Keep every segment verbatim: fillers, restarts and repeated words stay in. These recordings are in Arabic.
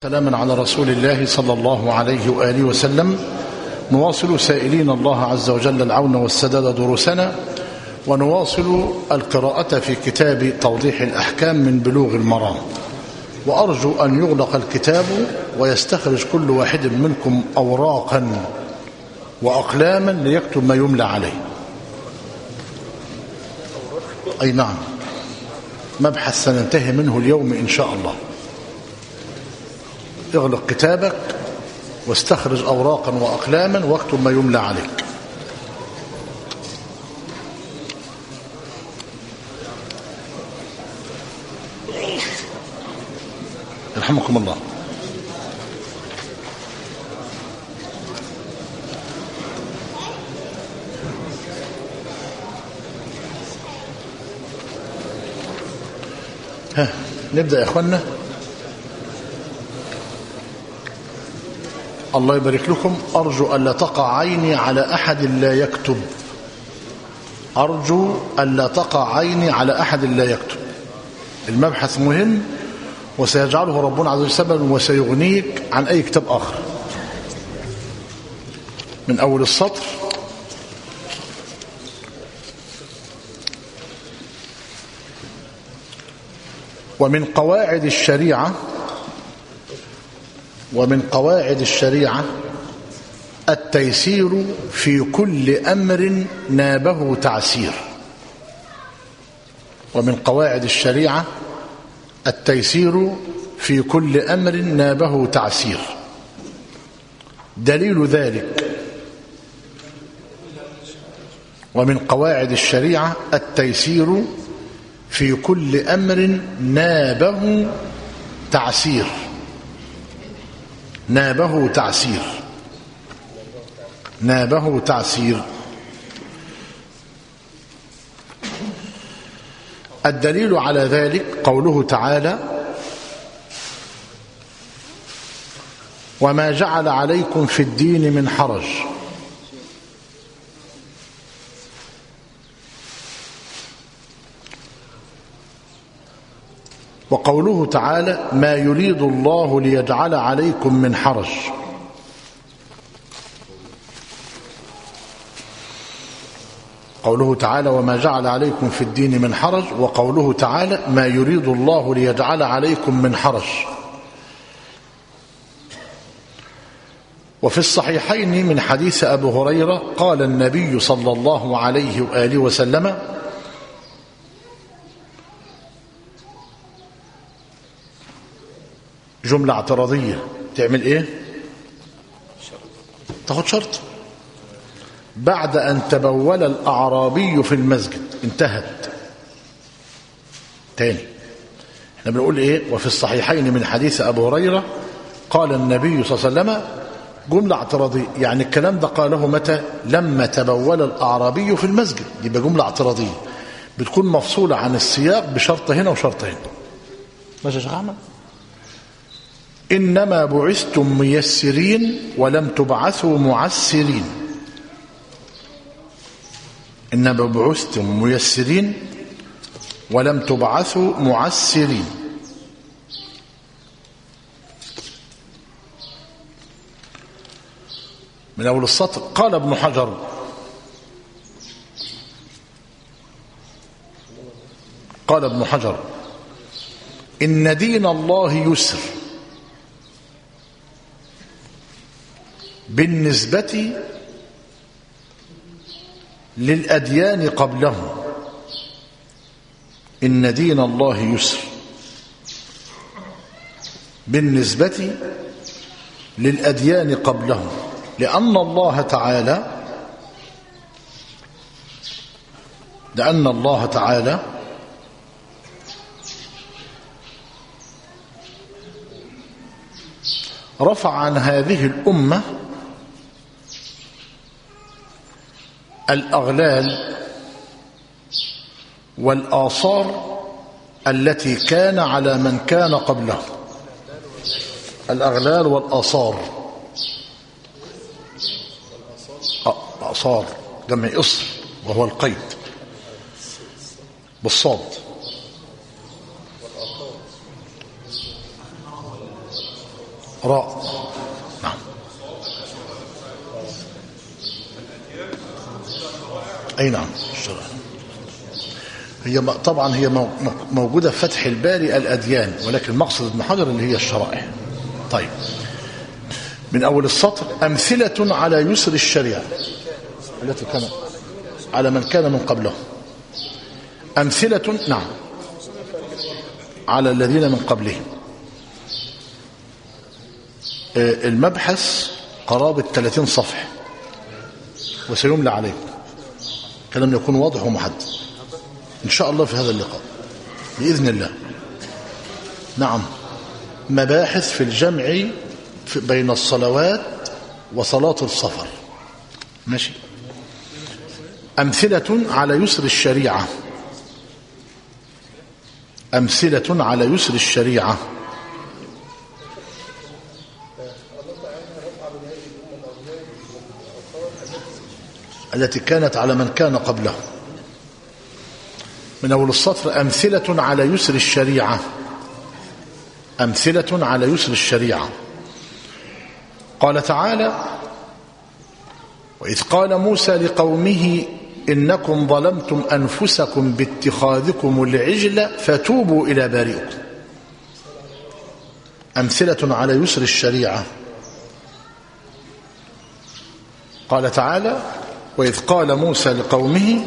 سلاما على رسول الله صلى الله عليه وآله وسلم. نواصل سائلين الله عز وجل العون والسداد دروسنا، ونواصل القراءة في كتاب توضيح الأحكام من بلوغ المرام، وأرجو أن يغلق الكتاب ويستخرج كل واحد منكم أوراقا وأقلاما ليكتب ما يملى عليه. أي نعم، مبحث سننتهي منه اليوم إن شاء الله. اغلق كتابك واستخرج أوراقا وأقلاما واكتب ما يملى عليك. يرحمكم الله. ها نبدأ يا أخوانا. الله يبارك لكم. أرجو ألا تقع عيني على أحد لا يكتب، أرجو ألا تقع عيني على أحد لا يكتب. المبحث مهم وسيجعله ربنا عز وجل سببا وسيغنيك عن أي كتاب آخر. من أول السطر: ومن قواعد الشريعة ومن قواعد الشريعة التيسير في كل أمر نابه تعسير. ومن قواعد الشريعة التيسير في كل أمر نابه تعسير. دليل ذلك: ومن قواعد الشريعة التيسير في كل أمر نابه تعسير. نابه تعسير نابه تعسير الدليل على ذلك قوله تعالى: وما جعل عليكم في الدين من حرج. وقوله تعالى: ما يريد الله ليجعل عليكم من حرج. قوله تعالى: وما جعل عليكم في الدين من حرج. وقوله تعالى: ما يريد الله ليجعل عليكم من حرج. وفي الصحيحين من حديث أبي هريرة قال النبي صلى الله عليه وآله وسلم: جملة اعتراضية تعمل ايه؟ تاخد شرط. بعد أن تبول الأعرابي في المسجد انتهت. تاني احنا بنقول ايه؟ وفي الصحيحين من حديث أبو هريرة قال النبي صلى الله عليه وسلم. جملة اعتراضية، يعني الكلام ده قاله متى؟ لما تبول الأعرابي في المسجد. يبقى جملة اعتراضية بتكون مفصولة عن السياق بشرط هنا وشرط هنا. ماشي يا شيخ أحمد؟ إنما بعثتم ميسرين ولم تبعثوا معسرين. إنما بعثتم ميسرين ولم تبعثوا معسرين. من أول السطر: قال ابن حجر: قال ابن حجر إن دين الله يسر بالنسبة للأديان قبله. إن دين الله يسر بالنسبة للأديان قبله، لأن الله تعالى لأن الله تعالى رفع عن هذه الأمة الأغلال والآثار التي كان على من كان قبله. الأغلال والآثار، آثار جمع إصر وهو القيد بالصاد. راء. نعم. أي نعم الشرائع هي طبعا هي موجودة في فتح الباري الأديان، ولكن مقصد ابن حجر اللي هي الشرائع. طيب من أول السطر: أمثلة على يسر الشريعة التي كان على من كان من قبله. أمثلة نعم على الذين من قبلهم. المبحث قرابة ثلاثين صفحة وسيملى عليك، كلام يكون واضح ومحدد إن شاء الله في هذا اللقاء بإذن الله. نعم. مباحث في الجمع بين الصلوات وصلاة السفر. ماشي. أمثلة على يسر الشريعة. أمثلة على يسر الشريعة. التي كانت على من كان قبله. من أول السطر: أمثلة على يسر الشريعة. أمثلة على يسر الشريعة. قال تعالى: وإذ قال موسى لقومه إنكم ظلمتم أنفسكم باتخاذكم العجل فتوبوا إلى بارئكم. أمثلة على يسر الشريعة. قال تعالى: وإذ قال موسى لقومه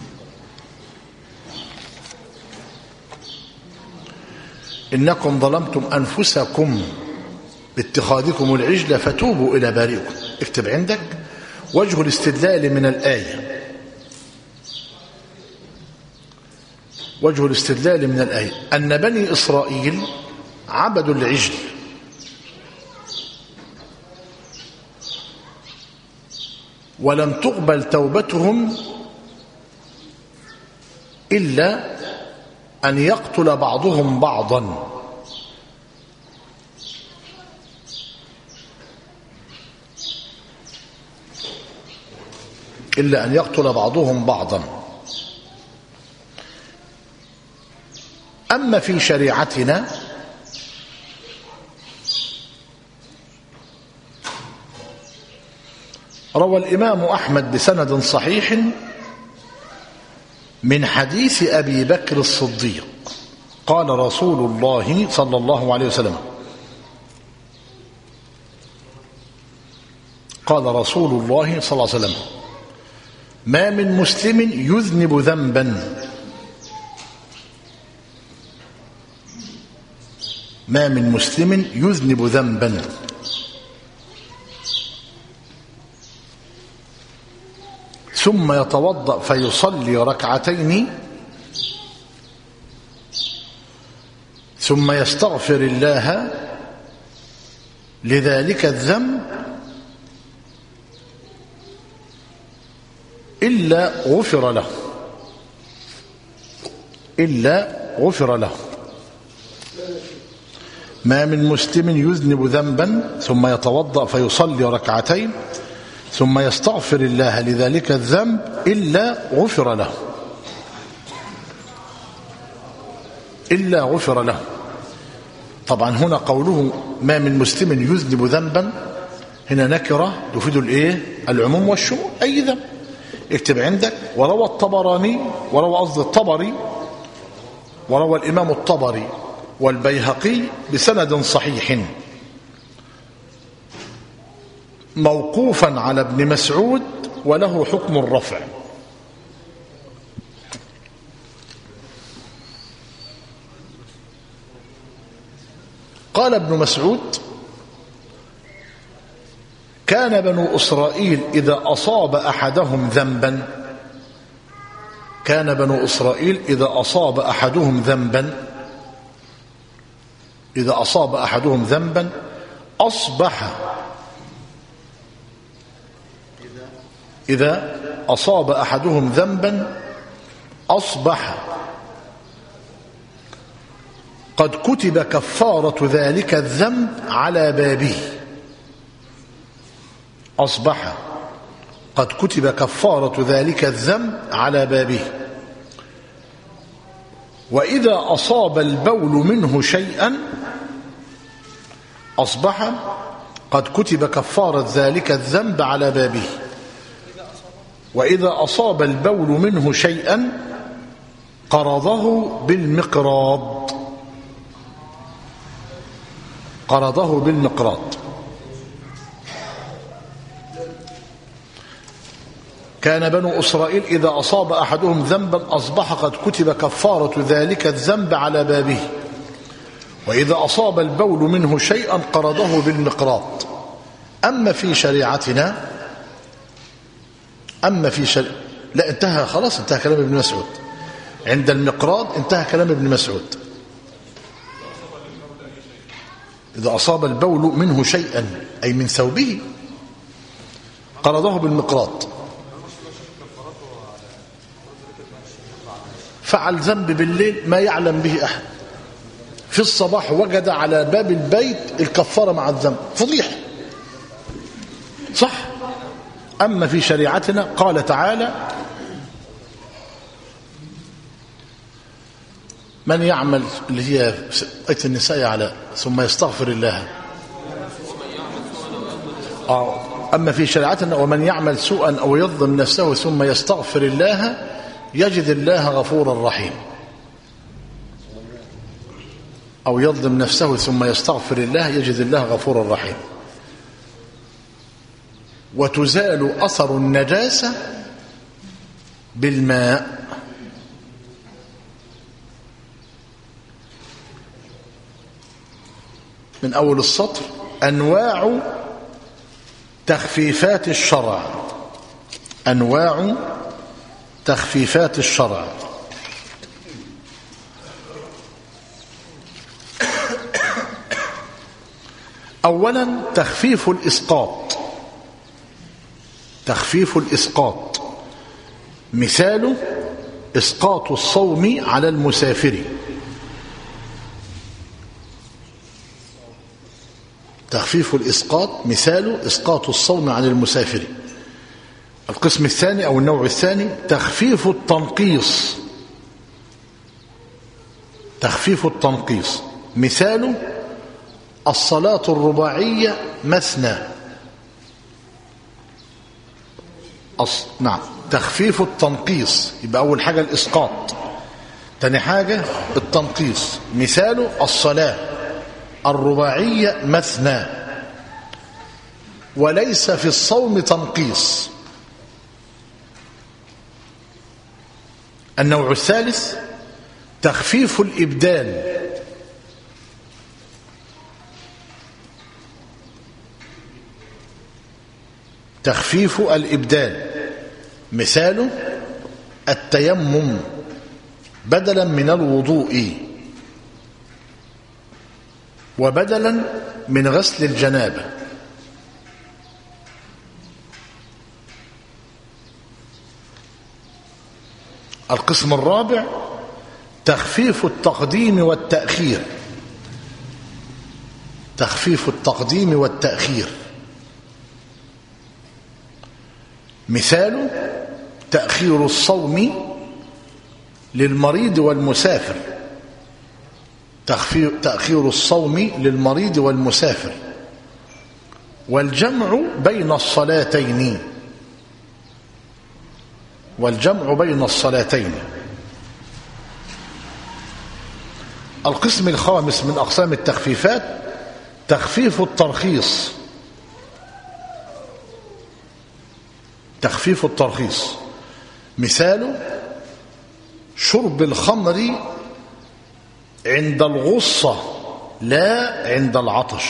إنكم ظلمتم أنفسكم باتخاذكم العجل فتوبوا إلى بارئكم. اكتب عندك وجه الاستدلال من الآية. وجه الاستدلال من الآية أن بني إسرائيل عبدوا العجل ولم تقبل توبتهم إلا أن يقتل بعضهم بعضا. إلا أن يقتل بعضهم بعضا. أما في شريعتنا روى الإمام أحمد بسند صحيح من حديث أبي بكر الصديق قال رسول الله صلى الله عليه وسلم قال رسول الله صلى الله عليه وسلم: ما من مسلم يذنب ذنبا ما من مسلم يذنب ذنبا ثم يتوضأ فيصلي ركعتين ثم يستغفر الله لذلك الذنب إلا غفر له إلا غفر له ما من مسلم يذنب ذنبا ثم يتوضأ فيصلي ركعتين ثم يستغفر الله لذلك الذنب إلا غفر له إلا غفر له. طبعا هنا قوله ما من مسلم يذنب ذنبا هنا نكرة تفيد الايه العموم والشمول، أي ذنب. اكتب عندك: وروى الطبراني وروى قصد الطبري وروى الإمام الطبري والبيهقي بسند صحيح موقوفا على ابن مسعود وله حكم الرفع. قال ابن مسعود: كان بنو إسرائيل إذا أصاب أحدهم ذنبا كان بنو إسرائيل إذا أصاب أحدهم ذنبا إذا أصاب أحدهم ذنبا أصبح إذا أصاب أحدهم ذنبا أصبح قد كتب كفارة ذلك الذنب على بابه أصبح قد كتب كفارة ذلك الذنب على بابه. وإذا أصاب البول منه شيئا أصبح قد كتب كفارة ذلك الذنب على بابه. وإذا أصاب البول منه شيئا قرضه بالمقراض قرضه بالمقراض كان بنو إسرائيل إذا أصاب أحدهم ذنبا أصبح قد كتب كفارة ذلك الذنب على بابه. وإذا أصاب البول منه شيئا قرضه بالمقراض. أما في شريعتنا أما في شريعة لا انتهى خلاص انتهى كلام ابن مسعود. عند المقراض انتهى كلام ابن مسعود. إذا أصاب البول منه شيئا أي من ثوبه قرضه بالمقراض. فعل ذنب بالليل ما يعلم به أحد، في الصباح وجد على باب البيت الكفارة مع الذنب، فضيحة صح. أما في شريعتنا قال تعالى من يعمل اللي هي آية النساء على ثم يستغفر الله. آه. أما في شريعتنا ومن يعمل سوءا أو يظلم نفسه ثم يستغفر الله يجد الله غفورا رحيما. أو يظلم نفسه ثم يستغفر الله يجد الله غفورا رحيما. وتزال أثر النجاسة بالماء. من أول السطر أنواع تخفيفات الشرع. أنواع تخفيفات الشرع. أولا تخفيف الإسقاط. تخفيف الإسقاط مثاله إسقاط الصوم على المسافر. تخفيف الإسقاط مثاله إسقاط الصوم عن المسافر. القسم الثاني أو النوع الثاني تخفيف التنقيص. تخفيف التنقيص مثاله الصلاة الرباعية مثنى. أص... نعم تخفيف التنقيص يبقى أول حاجة الإسقاط، تاني حاجة التنقيص مثاله الصلاة الرباعية مثنى. وليس في الصوم تنقيص. النوع الثالث تخفيف الإبدال. تخفيف الإبدال مثاله التيمم بدلا من الوضوء وبدلا من غسل الجنابة. القسم الرابع تخفيف التقديم والتأخير. تخفيف التقديم والتأخير مثاله تأخير الصوم للمريض والمسافر. تأخير الصوم للمريض والمسافر. والجمع بين الصلاتين. والجمع بين الصلاتين. القسم الخامس من أقسام التخفيفات تخفيف الترخيص. تخفيف الترخيص مثاله شرب الخمر عند الغصة لا عند العطش.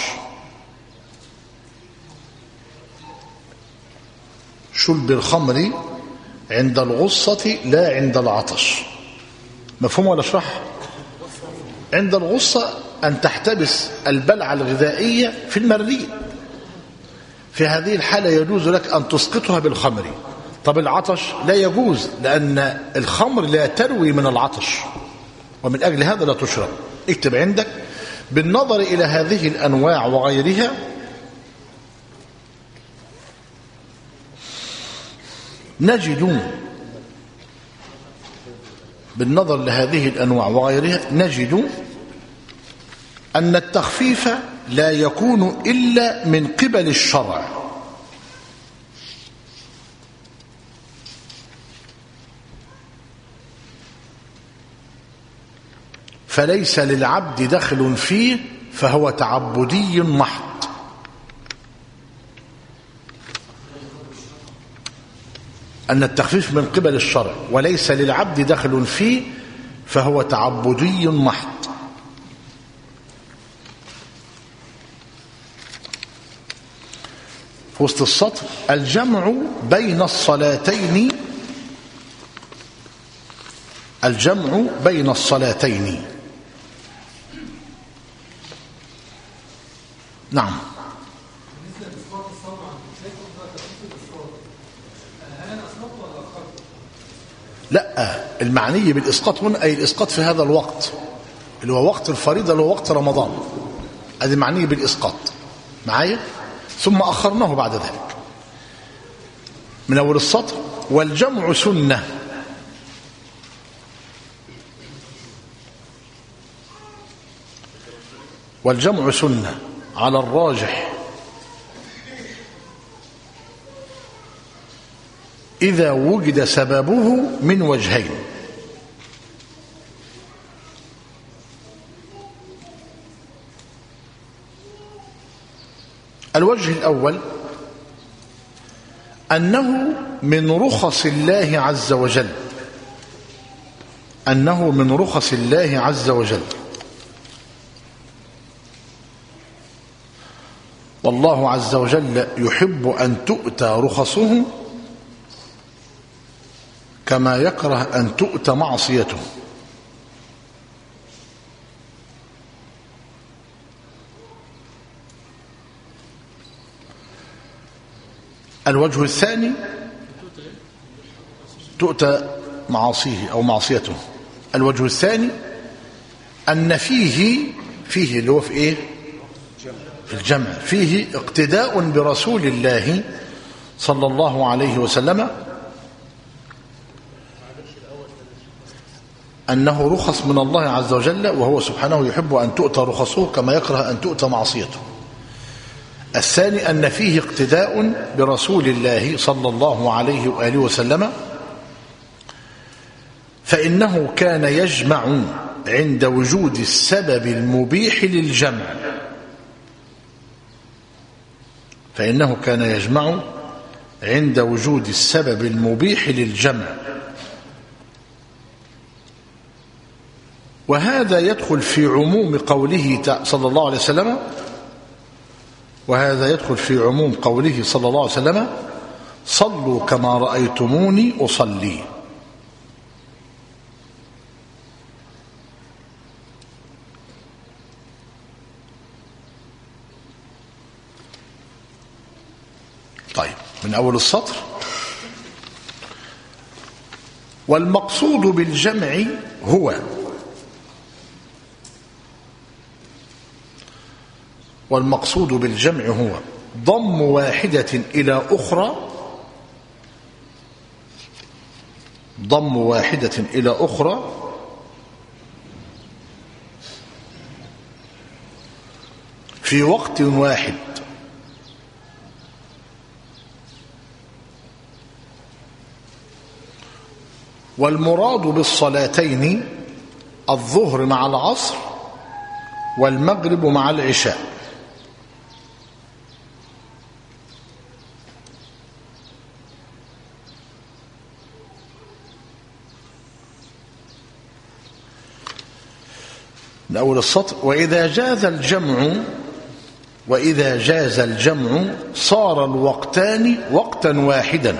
شرب الخمر عند الغصة لا عند العطش. مفهوم ولا اشرح؟ عند الغصة أن تحتبس البلعة الغذائية في المريء، في هذه الحالة يجوز لك أن تسقطها بالخمر. طب العطش لا يجوز لأن الخمر لا تروي من العطش ومن أجل هذا لا تشرب. اكتب عندك بالنظر إلى هذه الأنواع وغيرها نجد بالنظر لهذه الأنواع وغيرها نجد أن التخفيف لا يكون إلا من قبل الشرع، فليس للعبد دخل فيه فهو تعبدي محض. أن التخفيف من قبل الشرع وليس للعبد دخل فيه فهو تعبدي محض. في وسط السطر: الجمع بين الصلاتين الجمع بين الصلاتين. نعم. لا، المعني بالإسقاط هنا أي الإسقاط في هذا الوقت اللي هو وقت الفريضة اللي هو وقت رمضان، هذا معني بالإسقاط معايا. ثم أخرناه بعد ذلك من أول السطر: والجمع سنة. والجمع سنة على الراجح إذا وجد سببه من وجهين: الوجه الأول أنه من رخص الله عز وجل أنه من رخص الله عز وجل والله عز وجل يحب أن تؤتى رخصه كما يكره أن تؤتى معصيته. الوجه الثاني تؤتى معاصيه أو معصيته. الوجه الثاني أن فيه فيه اللي هو في إيه؟ في الجمع، فيه اقتداء برسول الله صلى الله عليه وسلم، أنه رخص من الله عز وجل وهو سبحانه يحب أن تؤتى رخصه كما يكره أن تؤتى معصيته. الثاني أن فيه اقتداء برسول الله صلى الله عليه وآله وسلم، فإنه كان يجمع عند وجود السبب المبيح للجمع فإنه كان يجمع عند وجود السبب المبيح للجمع وهذا يدخل في عموم قوله صلى الله عليه وسلم وهذا يدخل في عموم قوله صلى الله عليه وسلم: صلوا كما رأيتموني أصلي. طيب، من أول السطر: والمقصود بالجمع هو والمقصود بالجمع هو ضم واحدة إلى أخرى ضم واحدة إلى أخرى في وقت واحد، والمراد بالصلاتين الظهر مع العصر والمغرب مع العشاء. من أول السطر: وإذا جاز الجمع وإذا جاز الجمع صار الوقتان وقتا واحدا.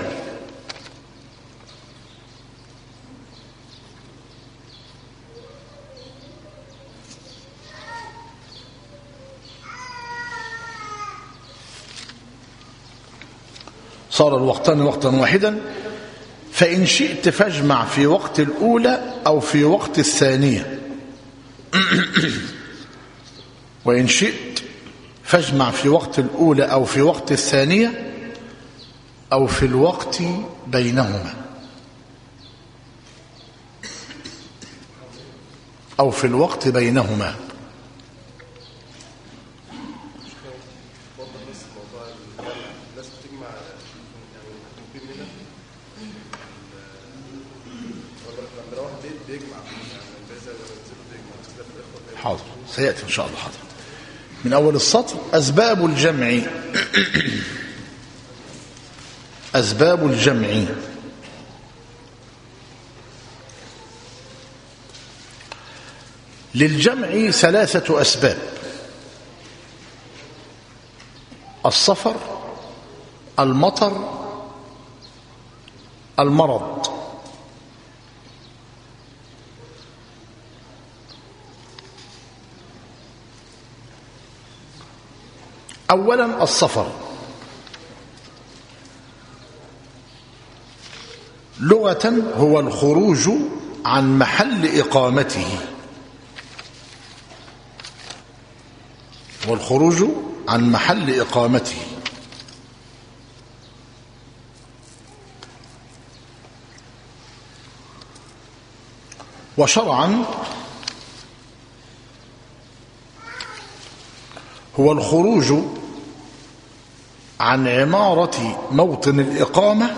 صار الوقتان وقتا واحدا فإن شئت فاجمع في وقت الأولى أو في وقت الثانية وإن شئت فاجمع في وقت الأولى أو في وقت الثانية أو في الوقت بينهما أو في الوقت بينهما بس موضوع الجمع الناس بتجمع يعني ممكن منها ولا لما يروح بيت بيجمع يعني الجزء اللي بينزله بيجمع كده في الاخر. حاضر سيأتي إن شاء الله. حاضر. من أول السطر: أسباب الجمع. أسباب الجمع. للجمع ثلاثة أسباب: السفر، المطر، المرض. أولا السفر. لغة هو الخروج عن محل إقامته، والخروج عن محل إقامته. وشرعا هو الخروج عن عمارة موطن الإقامة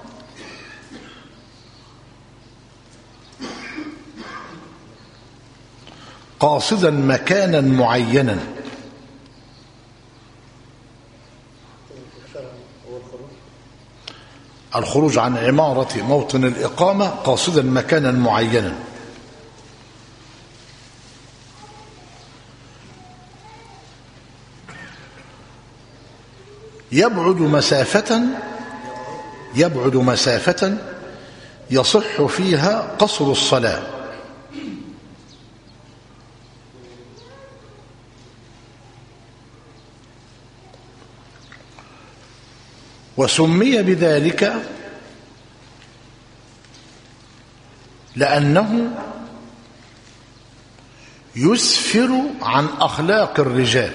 قاصدا مكانا معينا. الخروج عن عمارة موطن الإقامة قاصدا مكانا معينا. يبعد مسافة يبعد مسافة يصح فيها قصر الصلاة. وسمي بذلك لأنه يسفر عن أخلاق الرجال.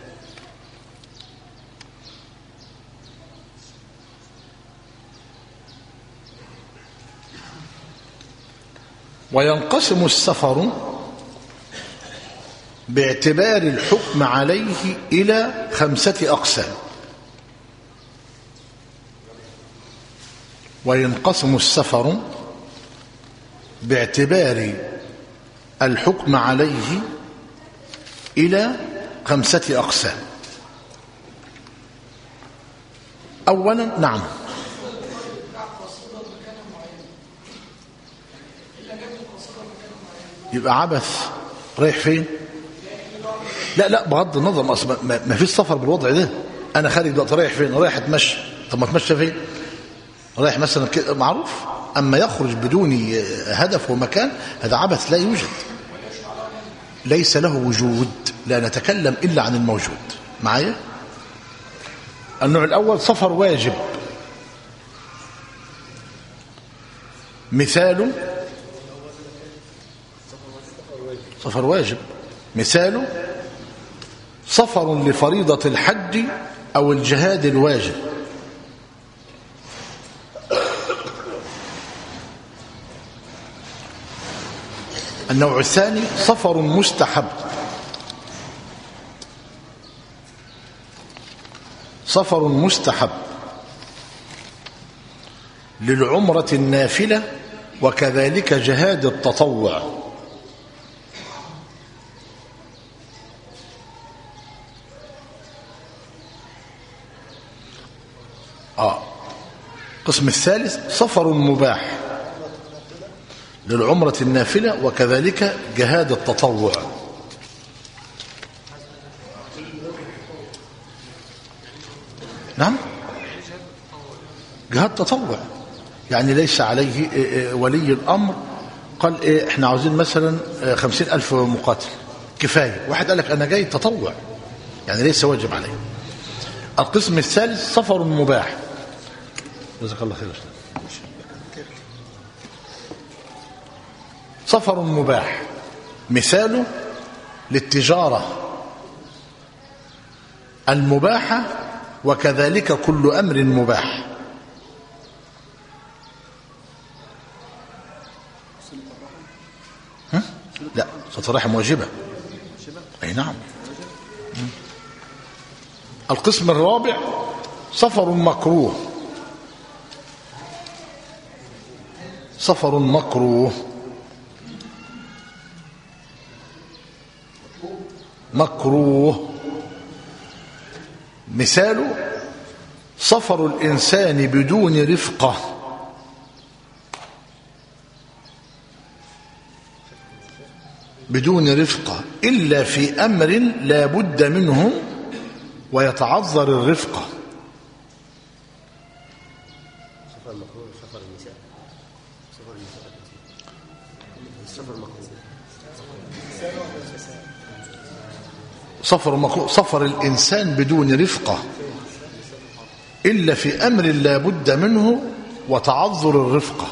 وينقسم السفر باعتبار الحكم عليه إلى خمسة أقسام. وينقسم السفر باعتبار الحكم عليه إلى خمسة أقسام. أولا نعم يبقى عبث. رايح فين؟ لا لا بغض النظر، ما فيش سفر بالوضع ده. أنا خارج دلوقتي رايح فين؟ رايح أتمشى. طب ما أتمشى فين؟ رايح مثلا كده معروف. أما يخرج بدون هدف ومكان هذا عبث لا يوجد، ليس له وجود. لا نتكلم إلا عن الموجود. معايا؟ النوع الأول سفر واجب. مثاله سفر واجب مثاله سفر لفريضة الحج أو الجهاد الواجب. النوع الثاني سفر مستحب. سفر مستحب للعمرة النافلة وكذلك جهاد التطوع. آه. القسم الثالث سفر مباح للعمرة النافلة وكذلك جهاد التطوع. نعم جهاد تطوع يعني ليس عليه ولي الأمر قال إيه احنا عاوزين مثلا خمسين ألف مقاتل كفاية. واحد قال لك أنا جاي تطوع يعني ليس واجب عليه. القسم الثالث سفر مباح. جزاك الله خير. سفر مباح مثاله للتجارة المباحة وكذلك كل أمر مباح. ها؟ لا صلة الرحم واجبة. أي نعم. القسم الرابع سفر مكروه. سفر مكروه مكروه مثاله سفر الإنسان بدون رفقة، بدون رفقة إلا في أمر لا بد منه ويتعذر الرفقة. سفر مكروه سفر النساء سفر النساء السفر مكروه سفر مكروه سفر الإنسان بدون رفقة إلا في أمر لا بد منه وتعذر الرفقة.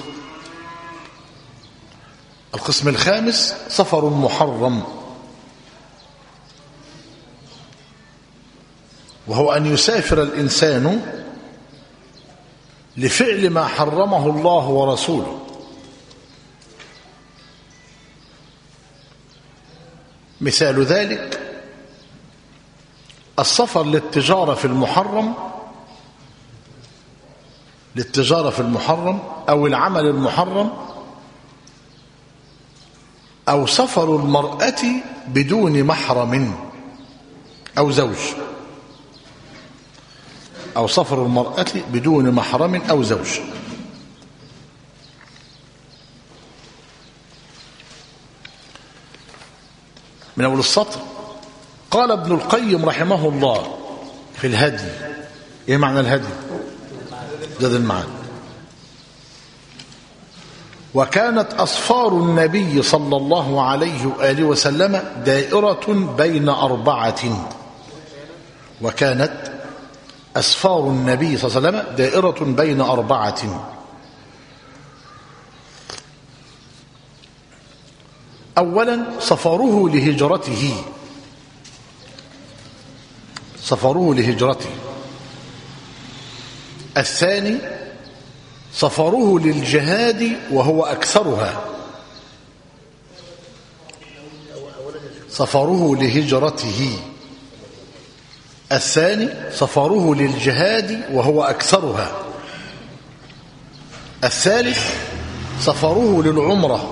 القسم الخامس سفر محرم، وهو أن يسافر الإنسان لفعل ما حرمه الله ورسوله، مثال ذلك السفر للتجارة في المحرم للتجارة في المحرم أو العمل المحرم، أو سفر المرأة بدون محرم أو زوج، أو سفر المرأة بدون محرم أو زوج. من أول السطر قال ابن القيم رحمه الله في الهدي. إيه معنى الهدي؟ زاد المعاد. وكانت أسفار النبي صلى الله عليه وآله وسلم دائرة بين أربعة. وكانت أسفار النبي صلى الله عليه وسلم دائرة بين أربعة. أولا سفره لهجرته سفره لهجرته الثاني سفره للجهاد وهو أكثرها. سفره لهجرته الثاني سفره للجهاد وهو أكثرها. الثالث سفره للعمرة.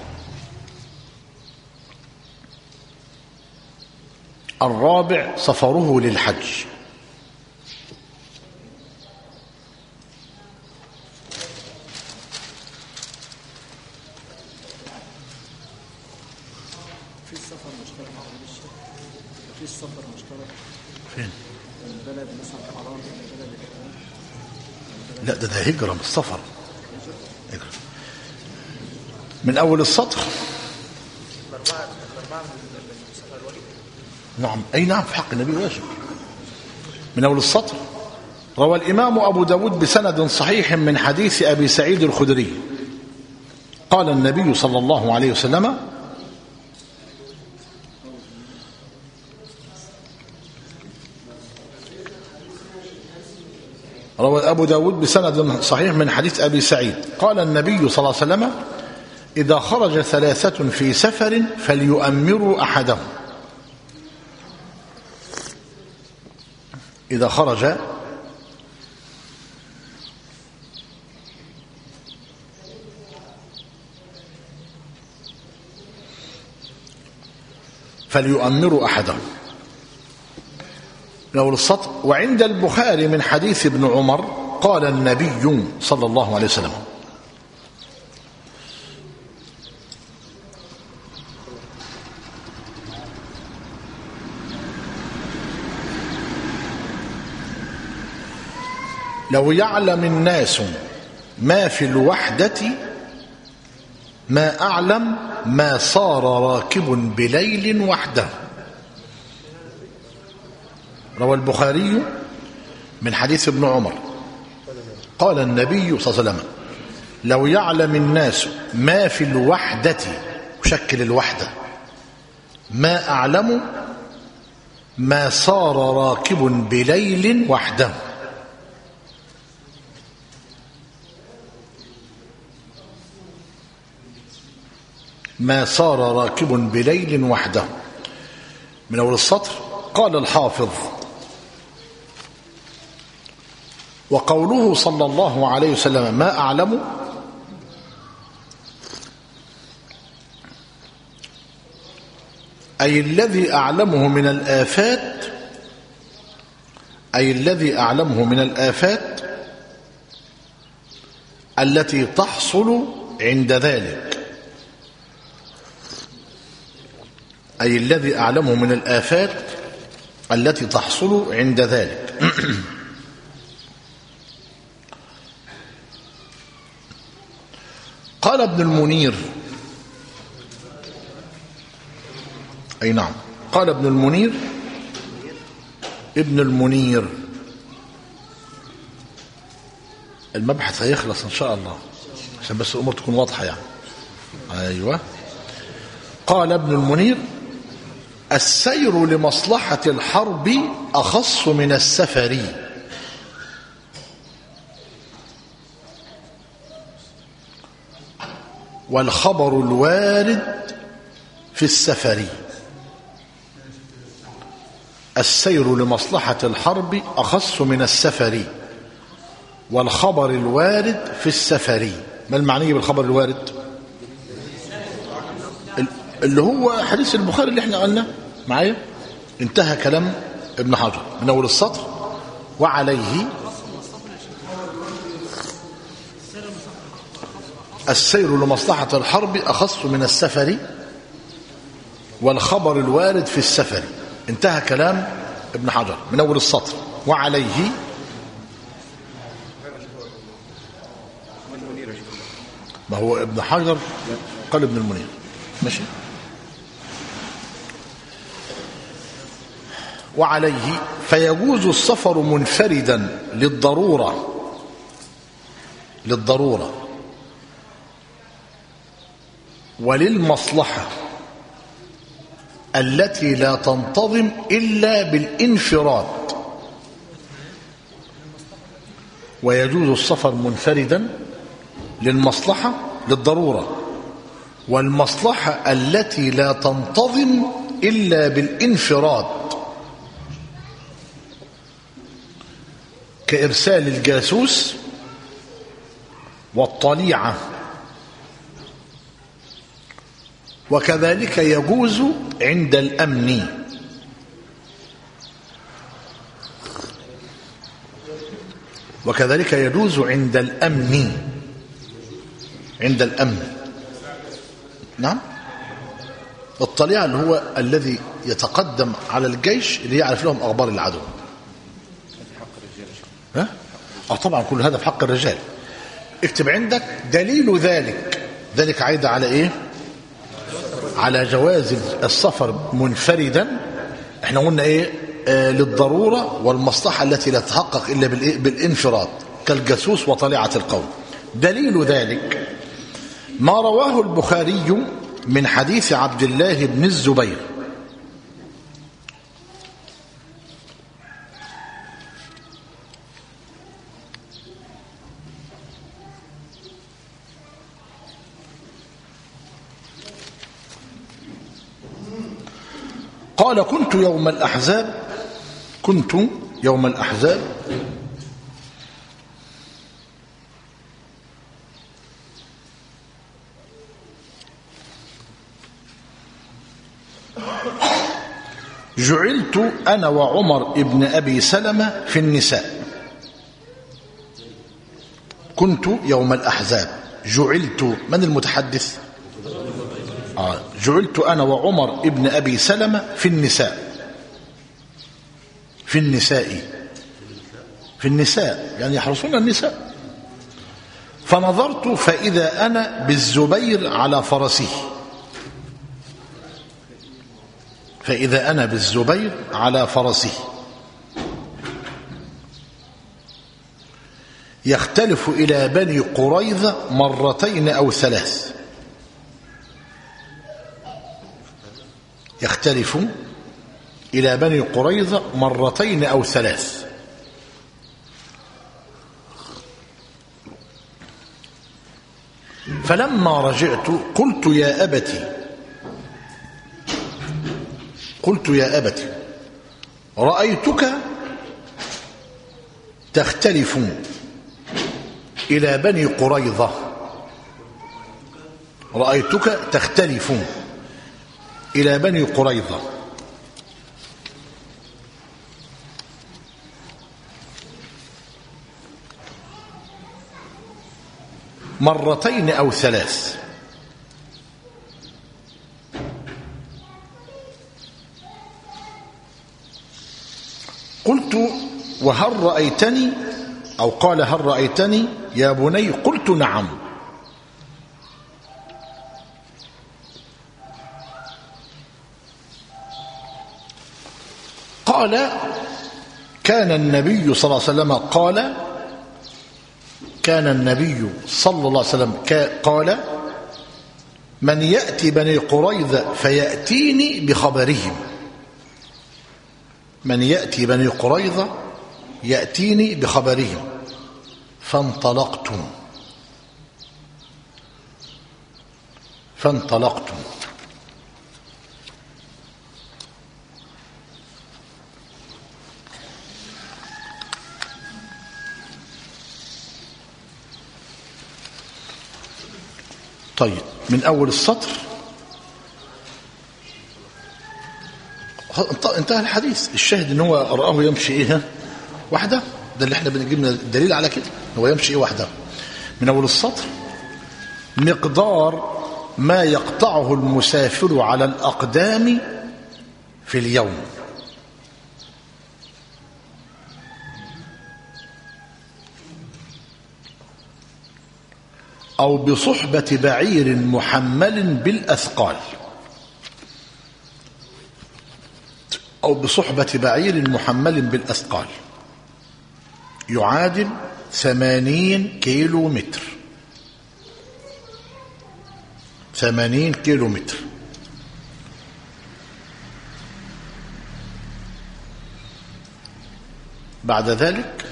الرابع سفره للحج. في السفر مشترك في السفر مشترك فين؟ البلد مثلا حرام البلد الحرام. لا ده ده هجرة مش سفر. هجرة. من أول السطر. نعم أي نعم في حق النبي واجب. من أول السطر روى الإمام أبو داود بسند صحيح من حديث أبي سعيد الخدري قال النبي صلى الله عليه وسلم روى أبو داود بسند صحيح من حديث أبي سعيد قال النبي صلى الله عليه وسلم إذا خرج ثلاثة في سفر فليؤمروا أحدهم. إذا خرج فليؤمروا أحدهم. لو السطر وعند البخاري من حديث ابن عمر قال النبي صلى الله عليه وسلم لو يعلم الناس ما في الوحدة ما أعلم ما صار راكب بليل وحده. روى البخاري من حديث ابن عمر قال النبي صلى الله عليه وسلم لو يعلم الناس ما في الوحدة وشكل الوحدة ما أعلم ما صار راكب بليل وحده. ما صار راكب بليل وحده. من أول السطر قال الحافظ وقوله صلى الله عليه وسلم ما أعلم أي الذي أعلمه من الآفات أي الذي أعلمه من الآفات التي تحصل عند ذلك أي الذي أعلمه من الآفات التي تحصل عند ذلك. قال ابن المنير أي نعم قال ابن المنير ابن المنير المبحث هيخلص إن شاء الله عشان بس الأمور تكون واضحة يعني. أيوة. قال ابن المنير السير لمصلحة الحرب أخص من السفر والخبر الوارد في السفر. السير لمصلحة الحرب أخص من السفر والخبر الوارد في السفر. ما المعني بالخبر الوارد؟ اللي هو حديث البخاري اللي احنا قلنا معايا. انتهى كلام ابن حجر من أول السطر وعليه السير لمصلحة الحرب أخص من السفر والخبر الوارد في السفر. انتهى كلام ابن حجر من أول السطر وعليه ما هو ابن حجر قال ابن المنير ماشي. وعليه فيجوز السفر منفردا للضرورة للضرورة وللمصلحة التي لا تنتظم إلا بالانفراد. ويجوز السفر منفردا للمصلحة للضرورة والمصلحة التي لا تنتظم إلا بالانفراد كإرسال الجاسوس والطليعة. وكذلك يجوز عند الأمن وكذلك يجوز عند الأمن عند الأمن نعم. الطليعة اللي هو الذي يتقدم على الجيش اللي يعرف لهم أخبار العدو. ها؟ أه طبعا كل هذا في حق الرجال. اكتب عندك دليل ذلك. ذلك عايد على إيه؟ على جواز السفر منفردا. احنا قلنا ايه؟ آه للضرورة والمصلحة التي لا تتحقق إلا بالانفراد كالجاسوس وطليعة القوم. دليل ذلك ما رواه البخاري من حديث عبد الله بن الزبير قال كنت يوم الأحزاب كنت يوم الأحزاب جعلت أنا وعمر ابن أبي سلمة في النساء. كنت يوم الأحزاب جعلت من المتحدث؟ آه. جعلت أنا وعمر ابن أبي سلمة في النساء في النساء في النساء يعني يحرسون النساء. فنظرت فإذا أنا بالزبير على فرسه فإذا أنا بالزبير على فرسه يختلف إلى بني قريظة مرتين أو ثلاث يختلف إلى بني قريظة مرتين أو ثلاث. فلما رجعت قلت يا أبتي قلت يا أبتي رأيتك تختلف إلى بني قريظة. رأيتك تختلف إلى بني قريظة. مرتين أو ثلاث. قلت وهل رأيتني، أو قال هل رأيتني يا بني؟ قلت نعم. قال كان النبي صلى الله عليه وسلم قال كان النبي صلى الله عليه وسلم قال من يأتي بني قريظة فيأتيني بخبرهم. من يأتي بني قريظة يأتيني بخبرهم. فانطلقت فانطلقت طيب، من أول السطر انتهى الحديث. الشاهد ان هو رآه يمشي ايه وحده. ده اللي احنا بنجيب الدليل على كده، هو يمشي ايه وحده. من أول السطر: مقدار ما يقطعه المسافر على الأقدام في اليوم. أو بصحبة بعير محمل بالأثقال. أو بصحبة بعير محمل بالأثقال يعادل ثمانين كيلو متر. ثمانين كيلو متر. بعد ذلك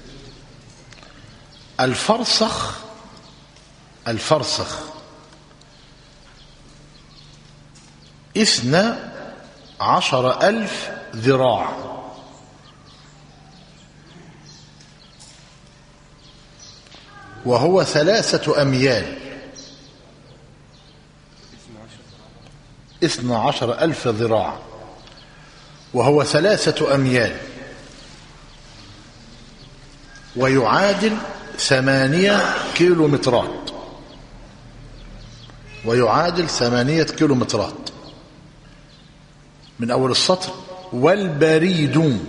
الفرسخ الفرسخ اثنى عشر ألف ذراع. وهو ثلاثة أميال. اثنى عشر ألف ذراع وهو ثلاثة أميال ويعادل ثمانية كيلومترات. ويعادل ثمانية كيلومترات. من أول السطر: والبريد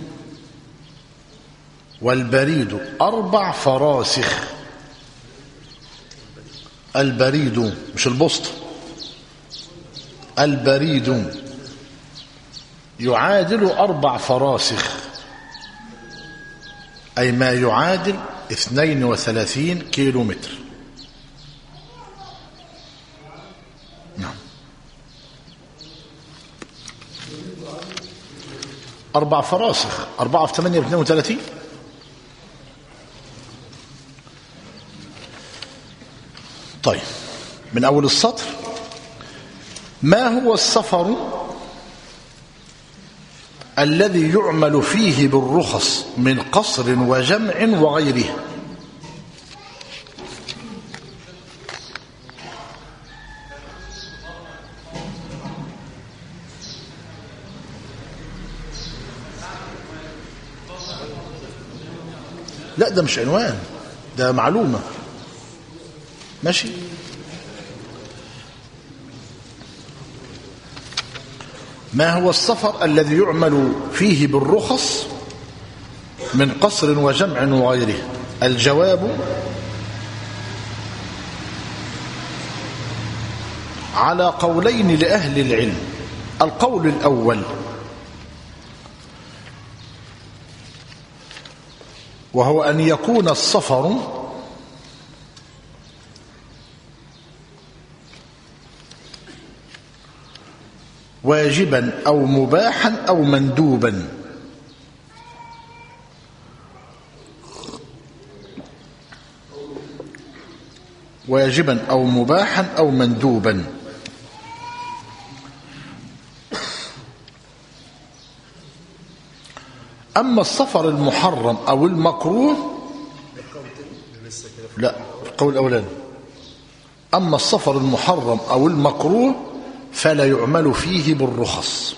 والبريد أربع فراسخ. البريد مش البسط، البريد يعادل أربع فراسخ، أي ما يعادل اثنين وثلاثين كيلو متر. نعم. أربع فراسخ، أربعة في ثمانية باثنين وثلاثين. طيب، من أول السطر: ما هو السفر الذي يعمل فيه بالرخص من قصر وجمع وغيره؟ لا، ده مش عنوان، ده معلومة. ماشي. ما هو السفر الذي يعمل فيه بالرخص من قصر وجمع وغيره؟ الجواب: على قولين لأهل العلم. القول الأول وهو أن يكون السفر واجبا أو مباحا أو مندوبا. واجبا أو مباحا أو مندوبا. أما السفر المحرم أو المكروه، لا القول الأولاني، أما السفر المحرم أو المكروه فلا يعمل فيه بالرخص.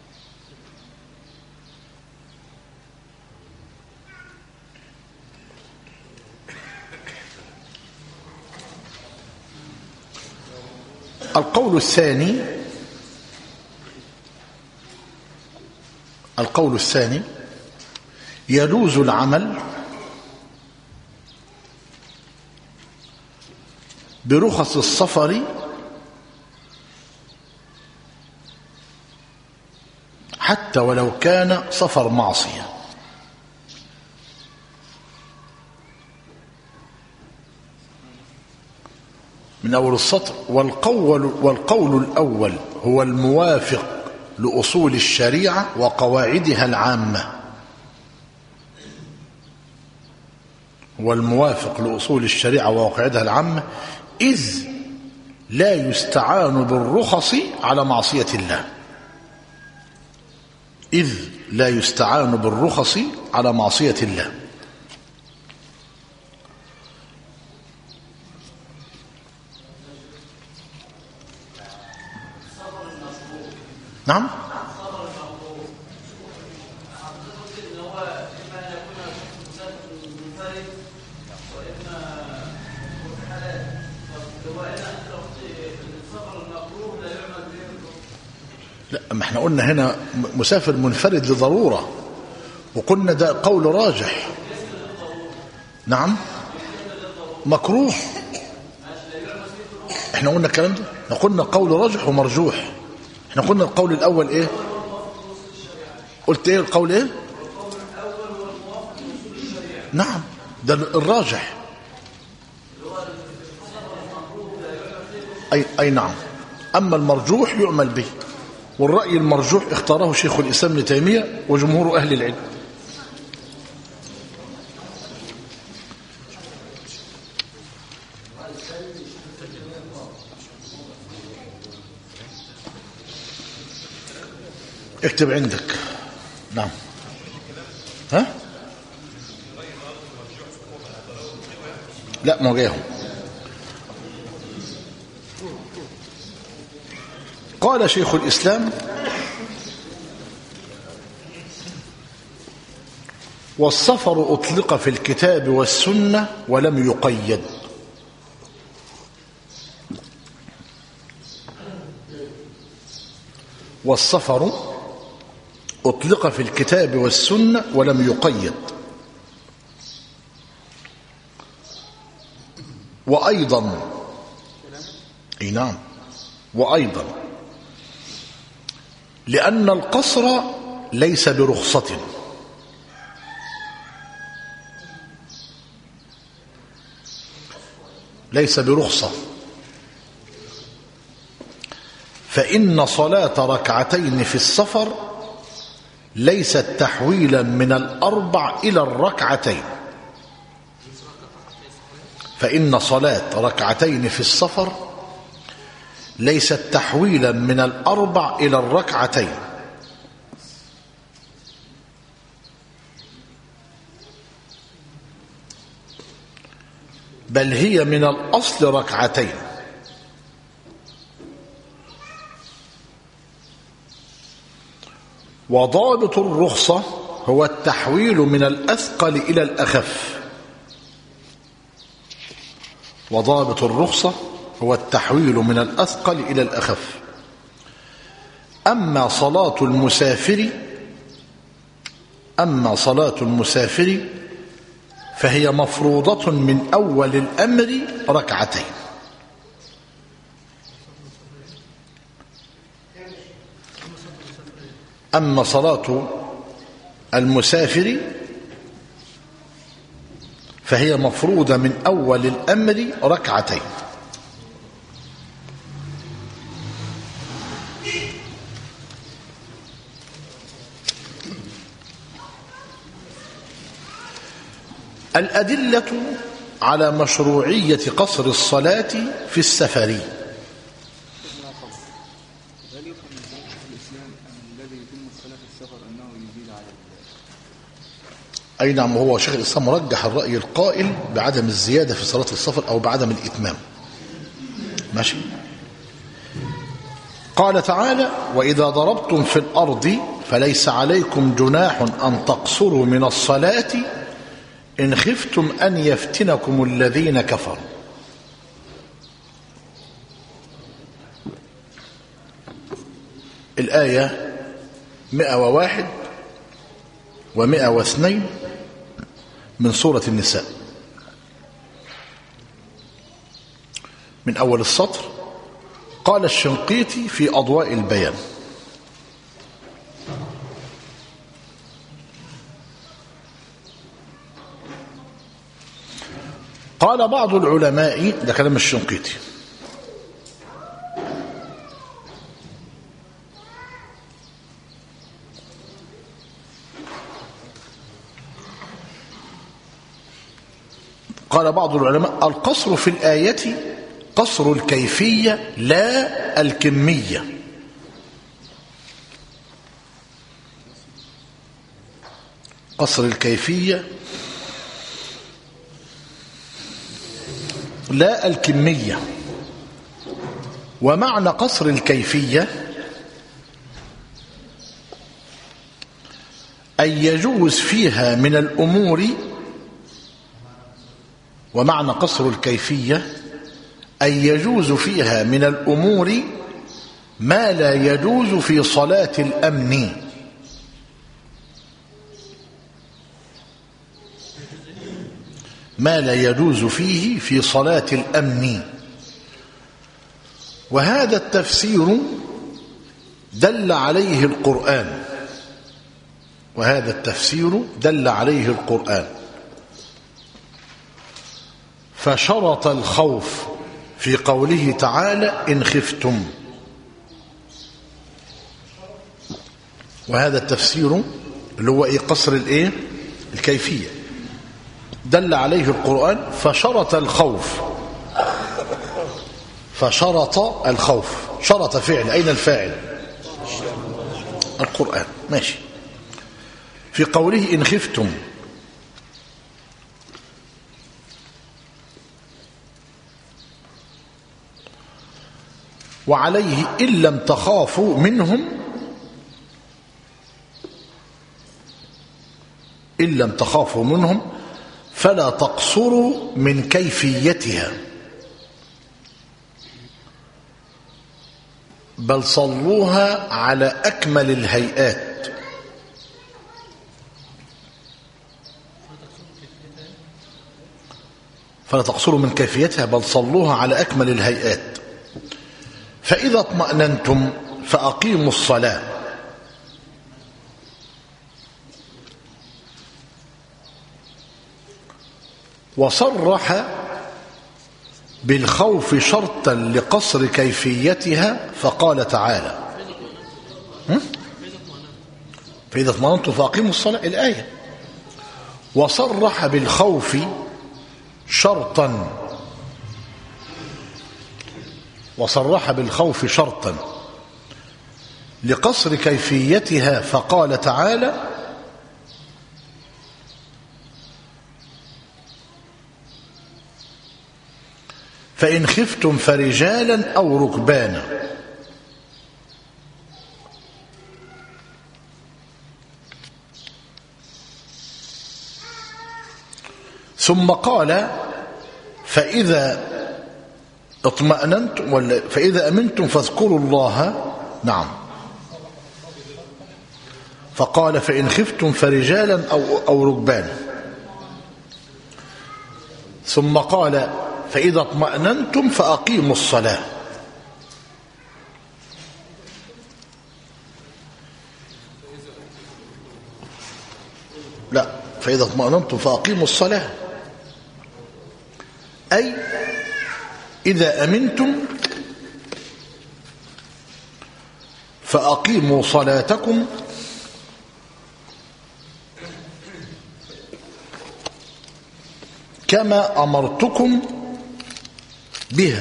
القول الثاني القول الثاني يجوز العمل برخص السفر حتى ولو كان سفر معصية. من أول السطر. والقول, والقول الأول هو الموافق لأصول الشريعة وقواعدها العامة، والموافق لأصول الشريعة وقواعدها العامة، إذ لا يستعان بالرخص على معصية الله، إذ لا يستعان بالرخص على معصية الله. نعم. لا، ما احنا قلنا هنا مسافر منفرد لضرورة، وقلنا ده قول راجح. نعم مكروه، احنا قلنا الكلام ده، احنا قلنا قول راجح ومرجوح. احنا قلنا القول الاول ايه؟ قلت ايه القول ايه؟ نعم ده الراجح. اي اي نعم. اما المرجوح يعمل به، والرأي المرجوح اختاره شيخ الإسلام ابن تيمية وجمهور أهل العلم. اكتب عندك. نعم. ها؟ لا مواجههم. قال شيخ الإسلام: والسفر أطلق في الكتاب والسنة ولم يقيد. والسفر أطلق في الكتاب والسنة ولم يقيد. وأيضا أي نعم وأيضا لأن القصر ليس برخصة، ليس برخصة، فإن صلاة ركعتين في السفر ليست تحويلا من الأربع إلى الركعتين. فإن صلاة ركعتين في السفر ليست تحويلا من الأربع إلى الركعتين، بل هي من الأصل ركعتين. وضابط الرخصة هو التحويل من الأثقل إلى الأخف. وضابط الرخصة هو التحويل من الأثقل إلى الأخف. أما صلاة المسافر أما صلاة المسافر فهي مفروضة من أول الأمر ركعتين. أما صلاة المسافر فهي مفروضة من أول الأمر ركعتين. الأدلة على مشروعية قصر الصلاة في السفر. أي نعم. هو شيخ الإسلام مرجح الرأي القائل بعدم الزيادة في صلاة السفر أو بعدم الإتمام. ماشي. قال تعالى: وإذا ضربتم في الأرض فليس عليكم جناح أن تقصروا من الصلاة إن خفتم أن يفتنكم الذين كفروا. الآية مئة وواحد ومئة واثنين من سورة النساء، من أول السطر. قال الشنقيطي في أضواء البيان: قال بعض العلماء، ده كلام الشنقيطي، قال بعض العلماء: القصر في الآية قصر الكيفية لا الكمية. قصر الكيفية لا الكمية. ومعنى قصر الكيفية أن يجوز فيها من الأمور، ومعنى قصر الكيفية أن يجوز فيها من الأمور ما لا يجوز في صلاة الأمن. ما لا يجوز فيه في صلاة الأمن. وهذا التفسير دل عليه القرآن، وهذا التفسير دل عليه القرآن. فشرط الخوف في قوله تعالى: إن خفتم. وهذا التفسير اللي هو إيه؟ قصر الإيه؟ الكيفية، دل عليه القرآن. فشرط الخوف، فشرط الخوف، شرط فعل، أين الفاعل؟ القرآن. ماشي. في قوله إن خفتم، وعليه إن لم تخافوا منهم، إن لم تخافوا منهم فلا تقصروا من كيفيتها بل صلوها على أكمل الهيئات. فلا تقصروا من كيفيتها بل صلوها على أكمل الهيئات. فإذا اطمأننتم فأقيموا الصلاة. وصرح بالخوف شرطا لقصر كيفيتها فقال تعالى: فإذا اطمأننتم فأقيموا الصلاة، الآية. وصرح بالخوف شرطا وصرح بالخوف شرطا لقصر كيفيتها فقال تعالى: فإن خفتم فرجالا أو ركبانا. ثم قال: فإذا اطمأننتم ولا فإذا أمنتم فاذكروا الله. نعم. فقال: فإن خفتم فرجالا أو, أو ركبانا. ثم قال: فإذا اطمأننتم فأقيموا الصلاة. لا، فإذا اطمأننتم فأقيموا الصلاة، أي إذا أمنتم فأقيموا صلاتكم كما أمرتكم بها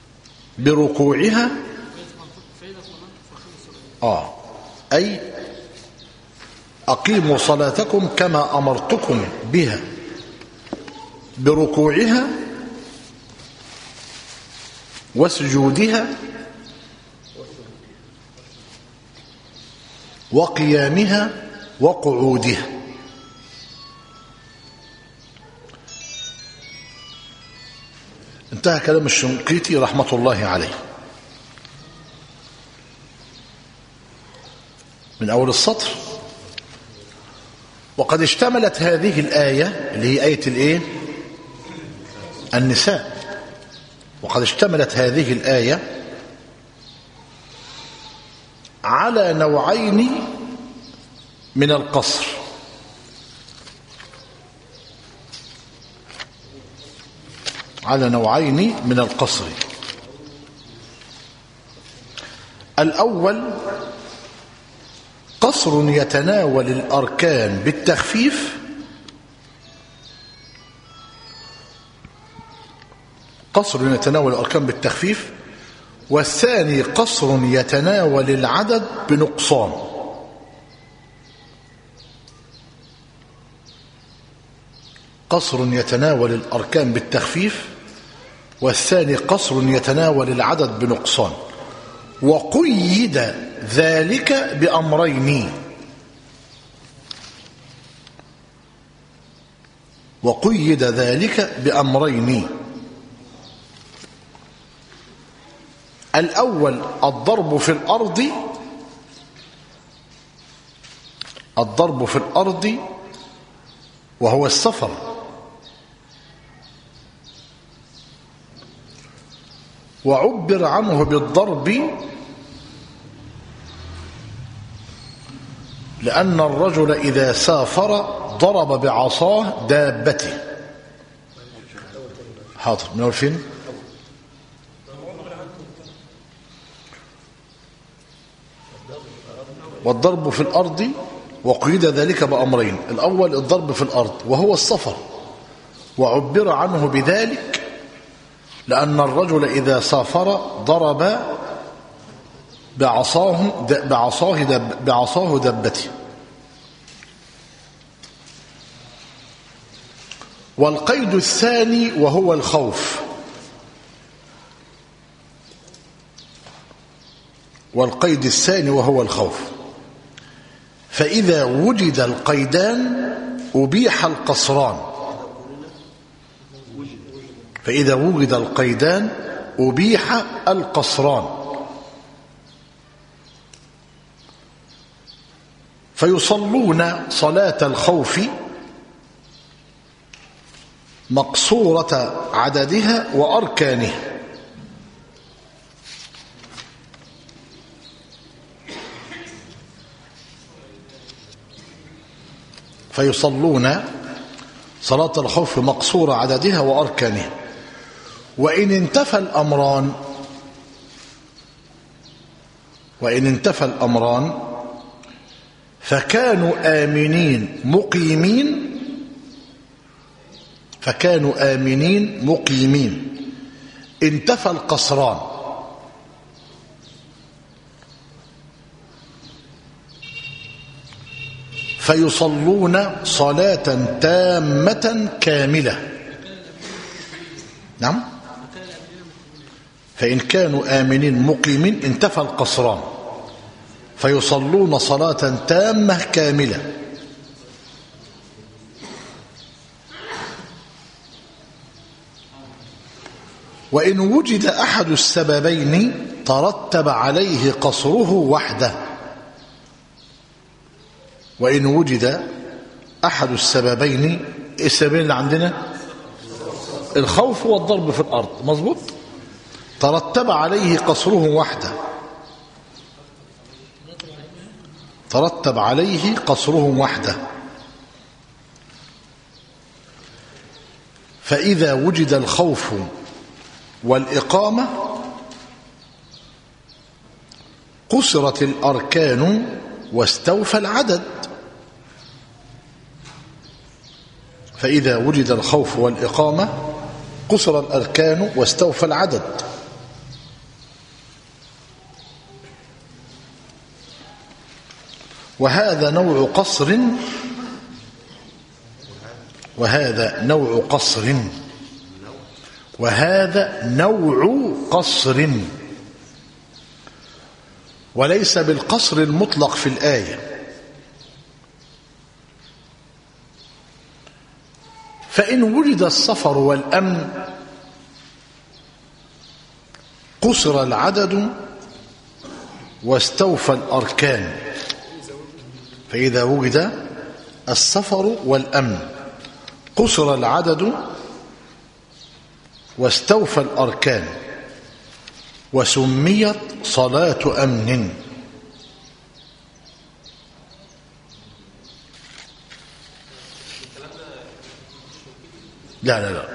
بركوعها. آه أي أقيموا صلاتكم كما أمرتكم بها بركوعها وسجودها وقيامها وقعودها. انتهى كلام الشنقيطي رحمة الله عليه من أول السطر. وقد اشتملت هذه الآية اللي هي آية الإيه؟ النساء. وقد اشتملت هذه الآية على نوعين من القصر. على نوعين من القصر. الأول قصر يتناول الأركان بالتخفيف، قصر يتناول الأركان بالتخفيف، والثاني قصر يتناول العدد بنقصان. قصر يتناول الأركان بالتخفيف، والثاني قصر يتناول العدد بنقصان. وقيد ذلك بأمرين. وقيد ذلك بأمرين. الأول الضرب في الأرض، الضرب في الأرض وهو السفر. وعبر عنه بالضرب لأن الرجل إذا سافر ضرب بعصاه دابته. حاضر، من أول فين؟ والضرب في الأرض وقيد ذلك بأمرين. الأول الضرب في الأرض وهو السفر، وعبر عنه بذلك لأن الرجل إذا سافر ضرب بعصاه بعصاه دب بعصاه دبته. والقيد الثاني وهو الخوف. والقيد الثاني وهو الخوف. فإذا وجد القيدان أبيح القصران. فإذا وجد القيدان أبيح القصران. فيصلون صلاة الخوف مقصورة عددها وأركانها. فيصلون صلاة الخوف مقصورة عددها وأركانها. وإن انتفى الأمران وإن انتفى الأمران فكانوا آمنين مقيمين فكانوا آمنين مقيمين انتفى القصران. فيصلون صلاة تامة كاملة. نعم. فإن كانوا آمنين مقيمين انتفى القصران فيصلون صلاة تامة كاملة. وإن وجد أحد السببين ترتب عليه قصره وحده. وإن وجد أحد السببين، السببين اللي عندنا الخوف والضرب في الأرض، مظبوط، ترتب عليه قصره وحده. ترتب عليه قصره وحده. فإذا وجد الخوف والإقامة قصرت الأركان واستوفى العدد. فإذا وجد الخوف والإقامة قصر الأركان واستوفى العدد. وهذا نوع قصر وهذا نوع قصر وهذا نوع قصر وليس بالقصر المطلق في الآية. فإن وجد السفر والأمن قصر العدد واستوفى الأركان. فإذا وجد السفر والأمن قصر العدد واستوفى الأركان وسميت صلاة أمن. لا لا لا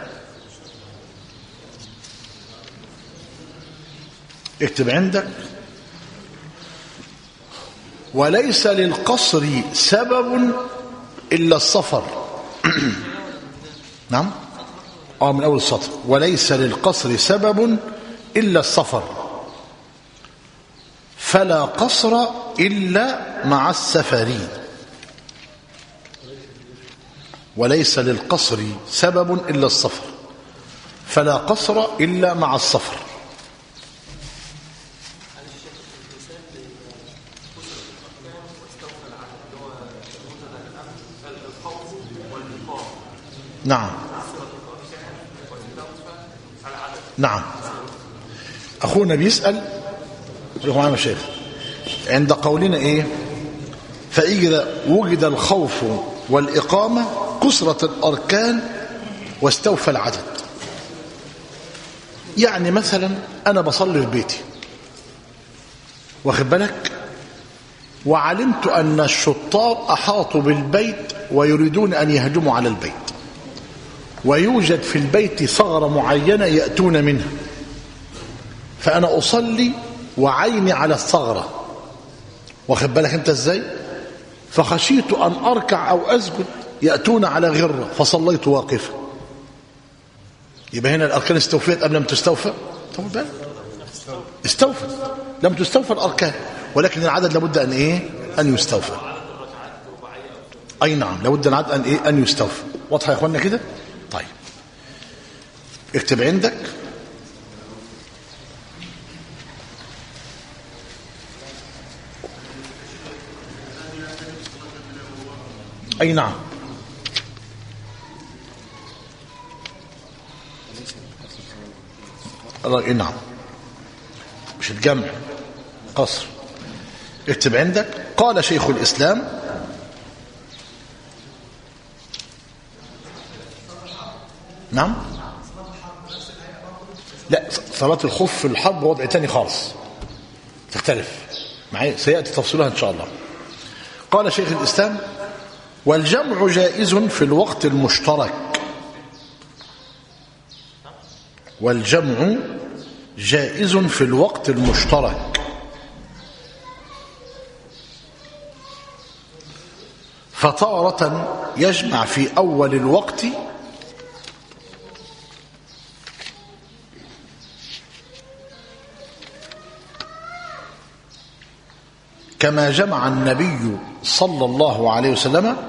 اكتب عندك وليس للقصر سبب إلا السفر. نعم اه من أول السطر وليس للقصر سبب إلا السفر فلا قصر إلا مع السفر. وليس للقصر سبب إلا السفر فلا قصر إلا مع السفر. نعم نعم أخونا بيسأل شوفوا معنا شيخ عند قولنا إيه فإذا وجد الخوف والإقامة كسرت الأركان واستوفى العدد. يعني مثلا أنا بصلي في بيتي واخد بالك وعلمت أن الشطار أحاطوا بالبيت ويريدون أن يهجموا على البيت ويوجد في البيت ثغرة معينة يأتون منها فأنا أصلي وعيني على الثغرة واخد بالك أنت إزاي فخشيت أن أركع أو أسجد يأتون على غرة فصليت واقفا. يبقى هنا الأركان استوفيت أم لم تستوفى؟ طب بالك استوفت لم تستوفى الأركان ولكن العدد لابد أن إيه أن يستوفى. أي نعم لابد العدد أن إيه أن يستوفى. واضح يا إخواننا كده؟ طيب اكتب عندك أي نعم أي نعم مش الجمع قصر. اكتب عندك قال شيخ الإسلام نعم لا صلاة الخوف في الحرب وضع تاني خالص تختلف معي سيأتي تفصيلها إن شاء الله. قال شيخ الإسلام والجمع جائز في الوقت المشترك. والجمع جائز في الوقت المشترك فتارة يجمع في أول الوقت كما جمع النبي صلى الله عليه وسلم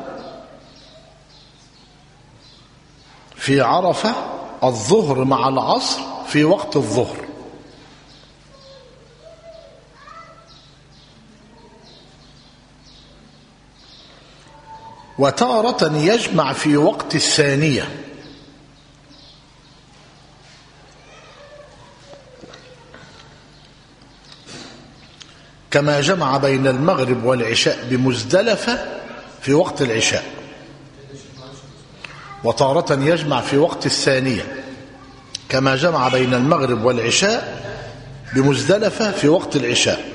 في عرفة الظهر مع العصر في وقت الظهر وتارة يجمع في وقت الثانية كما جمع بين المغرب والعشاء بمزدلفة في وقت العشاء وتارة يجمع في وقت الثانية كما جمع بين المغرب والعشاء بمزدلفة في وقت العشاء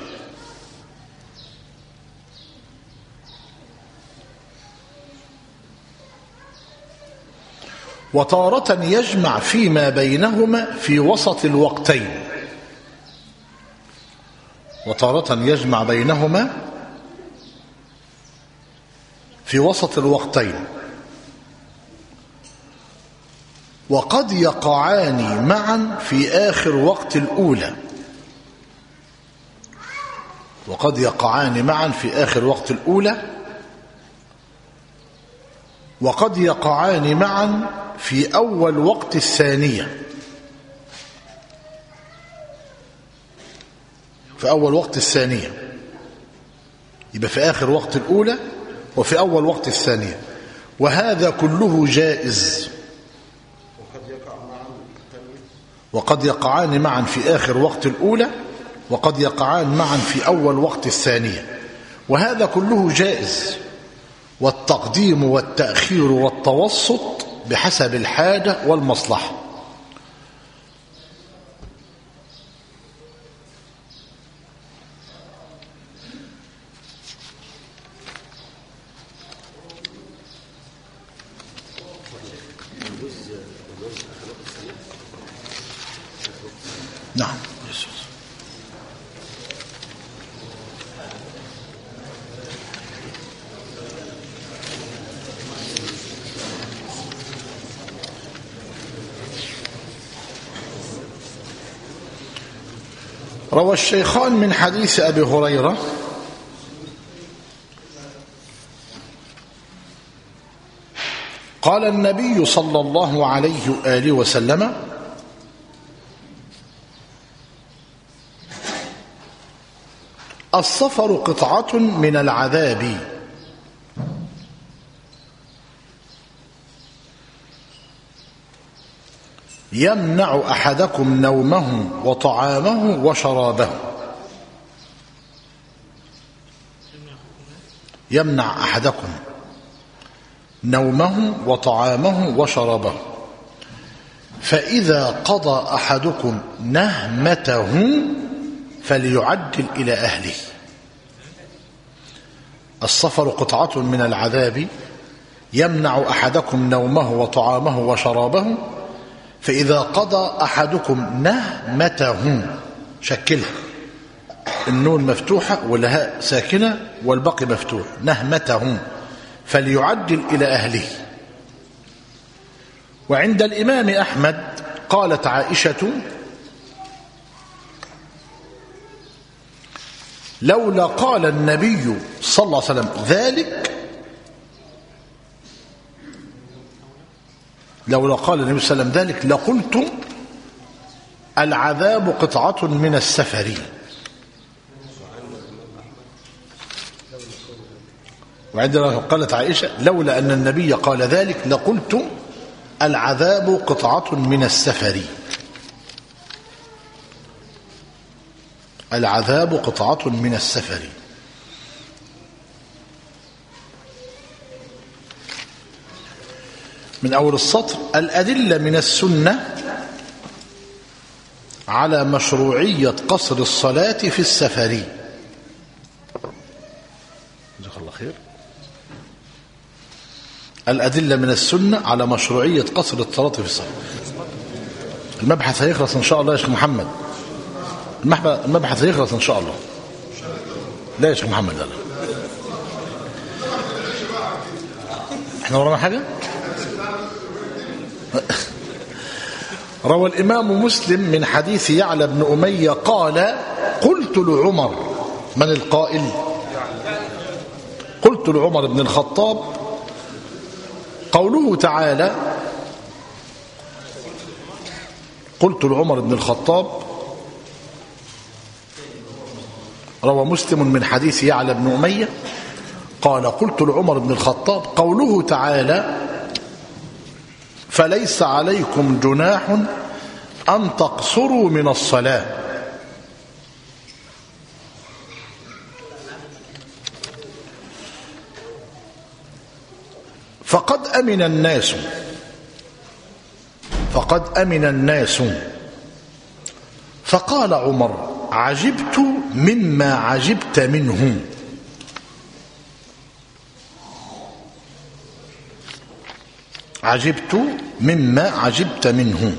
وتارة يجمع فيما بينهما في وسط الوقتين وتارة يجمع بينهما في وسط الوقتين وقد يقعان معا في آخر وقت الأولى وقد يقعان معا في آخر وقت الأولى، وقد يقعان معا في أول وقت الثانية. في أول وقت الثانية يبقى في آخر وقت الأولى وفي أول وقت الثانية، وهذا كله جائز. وقد يقعان معا في آخر وقت الأولى وقد يقعان معا في أول وقت الثانية، وهذا كله جائز. والتقديم والتأخير والتوسط بحسب الحاجة والمصلحة. نعم. روى الشيخان من حديث أبي هريرة قال النبي صلى الله عليه وآله وسلم: السفر قطعة من العذاب يمنع أحدكم نومه وطعامه وشرابه. يمنع أحدكم نومه وطعامه وشرابه، فإذا قضى أحدكم نهمته فليعجل إلى أهله. السفر قطعة من العذاب يمنع أحدكم نومه وطعامه وشرابه، فإذا قضى أحدكم نهمته، شكلها النون مفتوحة والهاء ساكنة والباقي مفتوح، نهمته فليعجل إلى أهله. وعند الإمام أحمد قالت عائشة: لولا قال النبي صلى الله عليه وسلم ذلك لولا قال النبي صلى الله عليه وسلم ذلك لقلت العذاب قطعة من السفر. وعندما قالت عائشة: لولا أن النبي قال ذلك لقلت العذاب قطعة من السفر. العذاب قطعة من السفر. من أول السطر: الأدلة من السنة على مشروعية قصر الصلاة في السفر. جزاك الله خير. الأدلة من السنة على مشروعية قصر الصلاة في السفر. المبحث هيخلص إن شاء الله يا شيخ محمد. المبحث هيخلص إن شاء الله. لا يا شيخ محمد، لا. احنا ورانا حاجة؟ روى الإمام مسلم من حديث يعلى بن أمية قال: قلت لعمر. من القائل؟ قلت لعمر بن الخطاب. قوله تعالى: قلت لعمر بن الخطاب. روى مسلم من حديث يعلى بن أمية قال: قلت لعمر بن الخطاب. قوله تعالى: فليس عليكم جناح أن تقصروا من الصلاة. فقد أمن الناس فقد أمن الناس فقال عمر: عجبت مما عجبت منه. عجبت مما عجبت منه.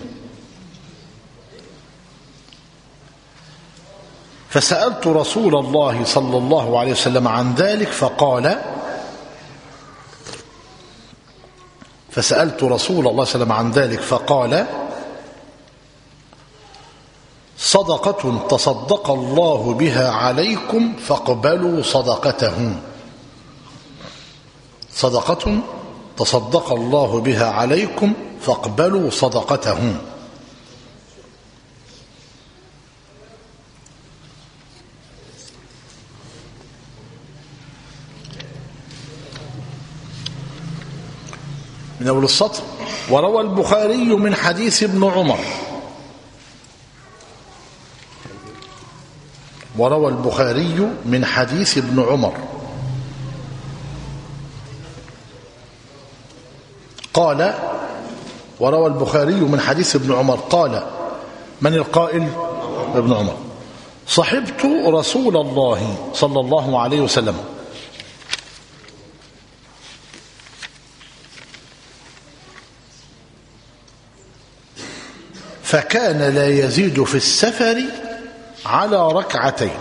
فسألت رسول الله صلى الله عليه وسلم عن ذلك فقال فسألت رسول الله صلى الله عليه وسلم عن ذلك فقال صدقة تصدق الله بها عليكم فاقبلوا صدقته. صدقة تصدق الله بها عليكم فاقبلوا صدقته. من أول السطر: وروى البخاري من حديث ابن عمر وروى البخاري من حديث ابن عمر قال وروى البخاري من حديث ابن عمر قال: من القائل؟ ابن عمر: صحبت رسول الله صلى الله عليه وسلم فكان لا يزيد في السفر على ركعتين.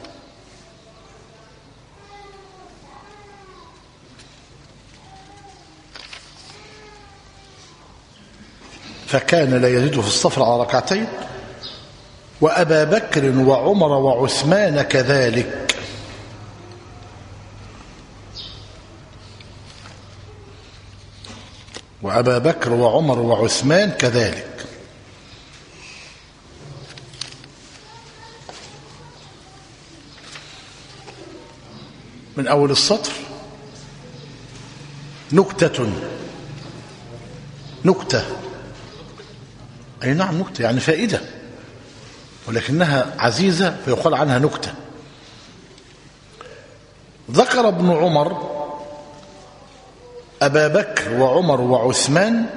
فكان لا يزيد في السفر على ركعتين وأبا بكر وعمر وعثمان كذلك. وأبا بكر وعمر وعثمان كذلك. من أول السطر: نكتة. نكتة أي نعم نكتة يعني فائدة، ولكنها عزيزة فيقال عنها نكتة. ذكر ابن عمر أبا بكر وعمر وعثمان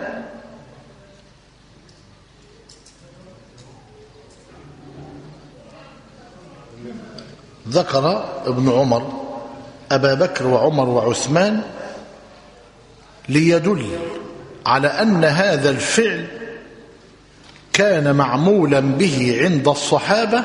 ذكر ابن عمر أبا بكر وعمر وعثمان ليدل على أن هذا الفعل كان معمولا به عند الصحابة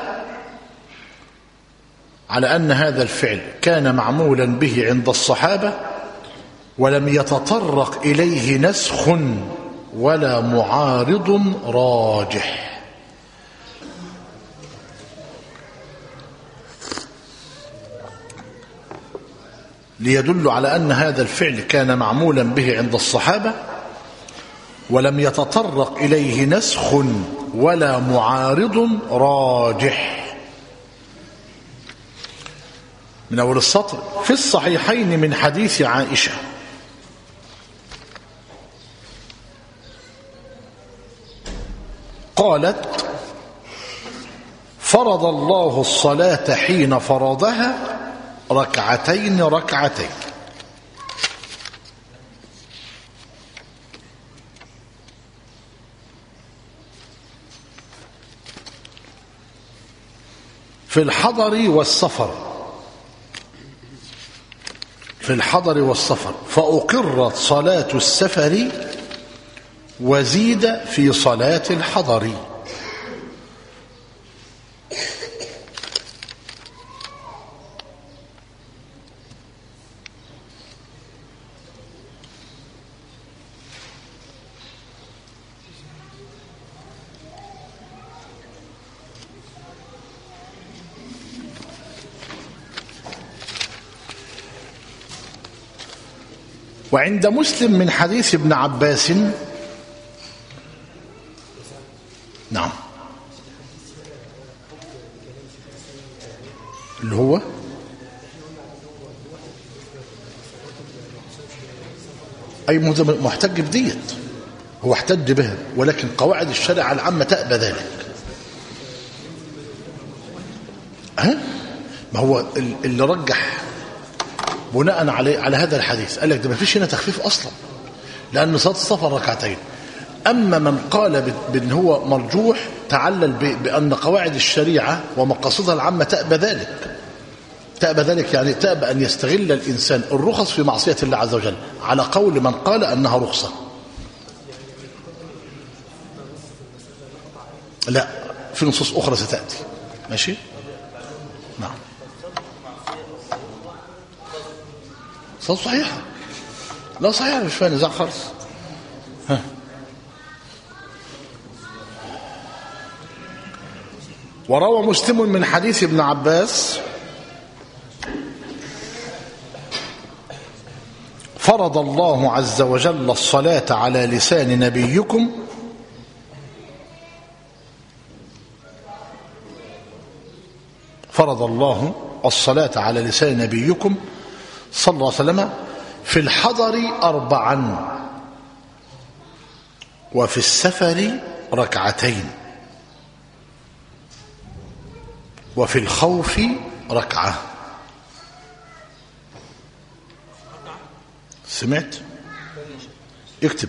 على أن هذا الفعل كان معمولا به عند الصحابة ولم يتطرق إليه نسخ ولا معارض راجح. ليدل على أن هذا الفعل كان معمولا به عند الصحابة ولم يتطرق إليه نسخ ولا معارض راجح. من أول السطر: في الصحيحين من حديث عائشة قالت: فرض الله الصلاة حين فرضها ركعتين ركعتين. في الحضر والسفر في الحضر والسفر فأقرت صلاة السفر وزيد في صلاة الحضر. وعند مسلم من حديث ابن عباس نعم اللي هو أي محتج بديت، هو احتج بها، ولكن قواعد الشريعة العامة تأبى ذلك. ها؟ ما هو اللي رجح بناء على على هذا الحديث قال لك ده ما فيش هنا تخفيف اصلا، لان صلاه السفر ركعتين. اما من قال بان هو مرجوح تعلل بان قواعد الشريعه ومقاصدها العامه تأبى ذلك. تأبى ذلك يعني تأبى ان يستغل الانسان الرخص في معصيه الله عز وجل، على قول من قال انها رخصه. لا، في نصوص اخرى ستاتي. ماشي؟ نعم. صلاة صحيحة، لا صحيحة مش فيها نزاع خالص. ها وروى مسلم من حديث ابن عباس فرض الله عز وجل الصلاة على لسان نبيكم فرض الله الصلاة على لسان نبيكم صلى الله عليه وسلم في الحضر أربعا وفي السفر ركعتين وفي الخوف ركعة. سمعت؟ اكتب.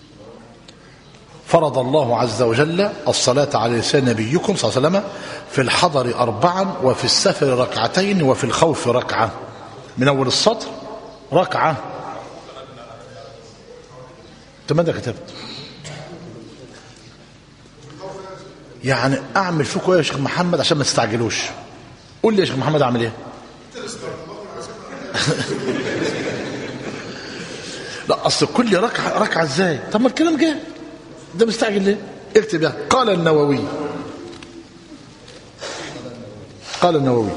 فرض الله عز وجل الصلاة على لسان نبيكم صلى الله عليه وسلم في الحضر أربعا وفي السفر ركعتين وفي الخوف ركعة. من أول السطر ركعة. أنت ماذا كتبت؟ يعني أعمل فيكم إيه يا شيخ محمد عشان ما تستعجلوش؟ قول لي يا شيخ محمد أعمل إيه؟ لا أصل كل ركعة ركعة إزاي؟ طب ما الكلام جاي ده مستعجل ليه؟ اكتب يعني قال النووي قال النووي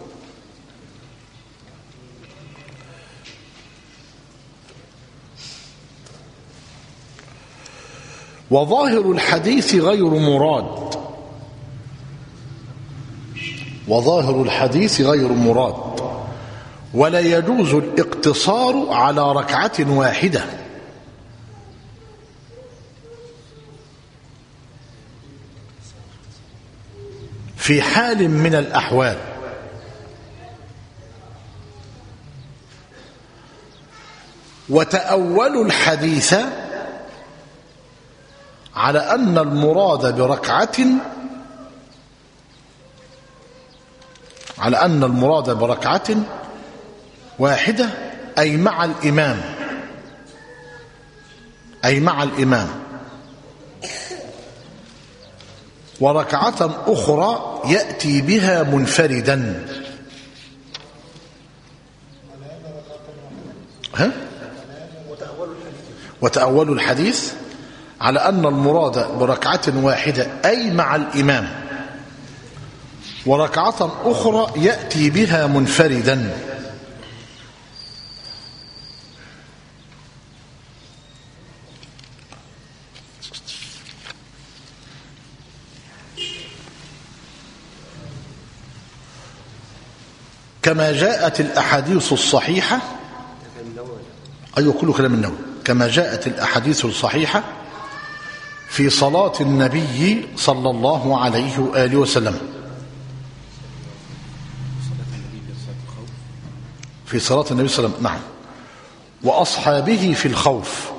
وظاهر الحديث غير مراد وظاهر الحديث غير مراد ولا يجوز الاقتصار على ركعة واحدة في حال من الأحوال وتأول الحديث على أن المراد بركعة على أن المراد بركعة واحدة أي مع الإمام أي مع الإمام وركعة أخرى يأتي بها منفردا. ها؟ وتأول الحديث على أن المراد بركعة واحدة أي مع الإمام وركعة أخرى يأتي بها منفردا. كما جاءت الأحاديث الصحيحة أيوة كله كلام النووي كما جاءت الأحاديث الصحيحة في صلاة النبي صلى الله عليه وآله وسلم في صلاة النبي صلى الله عليه وسلم نعم وأصحابه في الخوف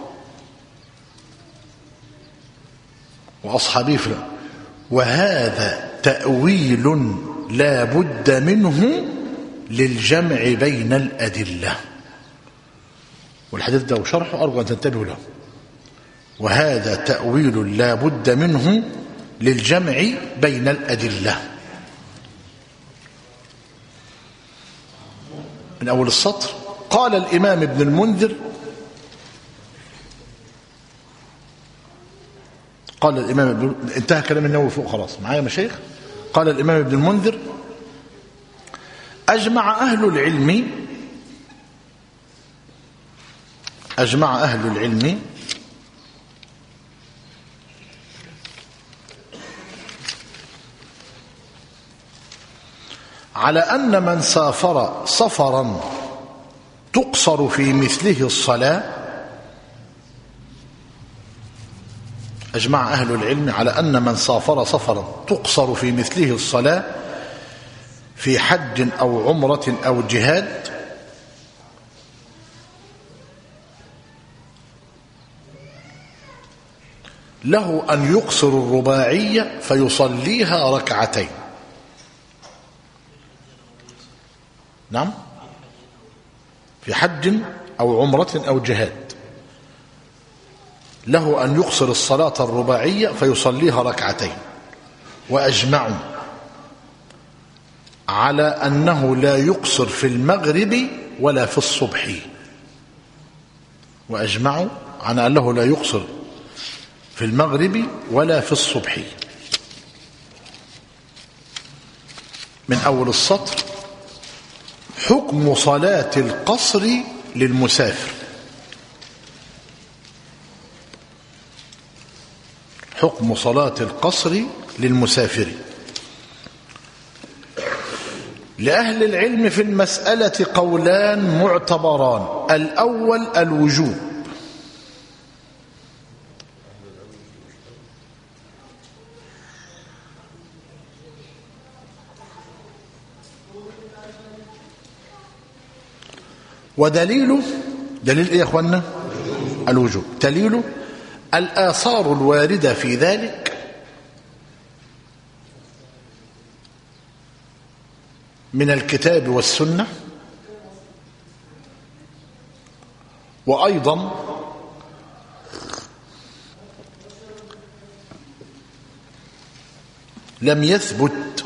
وأصحابه في الخوف وهذا تأويل لا بد منه للجمع بين الأدلة. والحديث ده وشرحه أرجو أن تنتبهوا له. وهذا تأويل لا بد منه للجمع بين الأدلة. من أول السطر قال الإمام ابن المنذر قال الإمام ابن انتهى كلام النووي فوق خلاص معايا مشايخ. قال الإمام ابن المنذر أجمع أهل العلم أجمع أهل العلم على أن من سافر سفرا تقصر في مثله الصلاة أجمع أهل العلم على أن من سافر سفرا تقصر في مثله الصلاة في حج أو عمرة أو جهاد له أن يقصر الرباعية فيصليها ركعتين. نعم في حج أو عمرة أو جهاد له أن يقصر الصلاة الرباعية فيصليها ركعتين. وأجمعوا على أنه لا يقصر في المغرب ولا في الصبح. وأجمعوا على أنه لا يقصر في المغرب ولا في الصبح. من أول السطر: حكم صلاة القصر للمسافر. حكم صلاة القصر للمسافر. لأهل العلم في المسألة قولان معتبران: الأول الوجوب، ودليله دليل ايه يا اخوانا؟ الوجوب. دليله الآثار الواردة في ذلك من الكتاب والسنة، وأيضا لم يثبت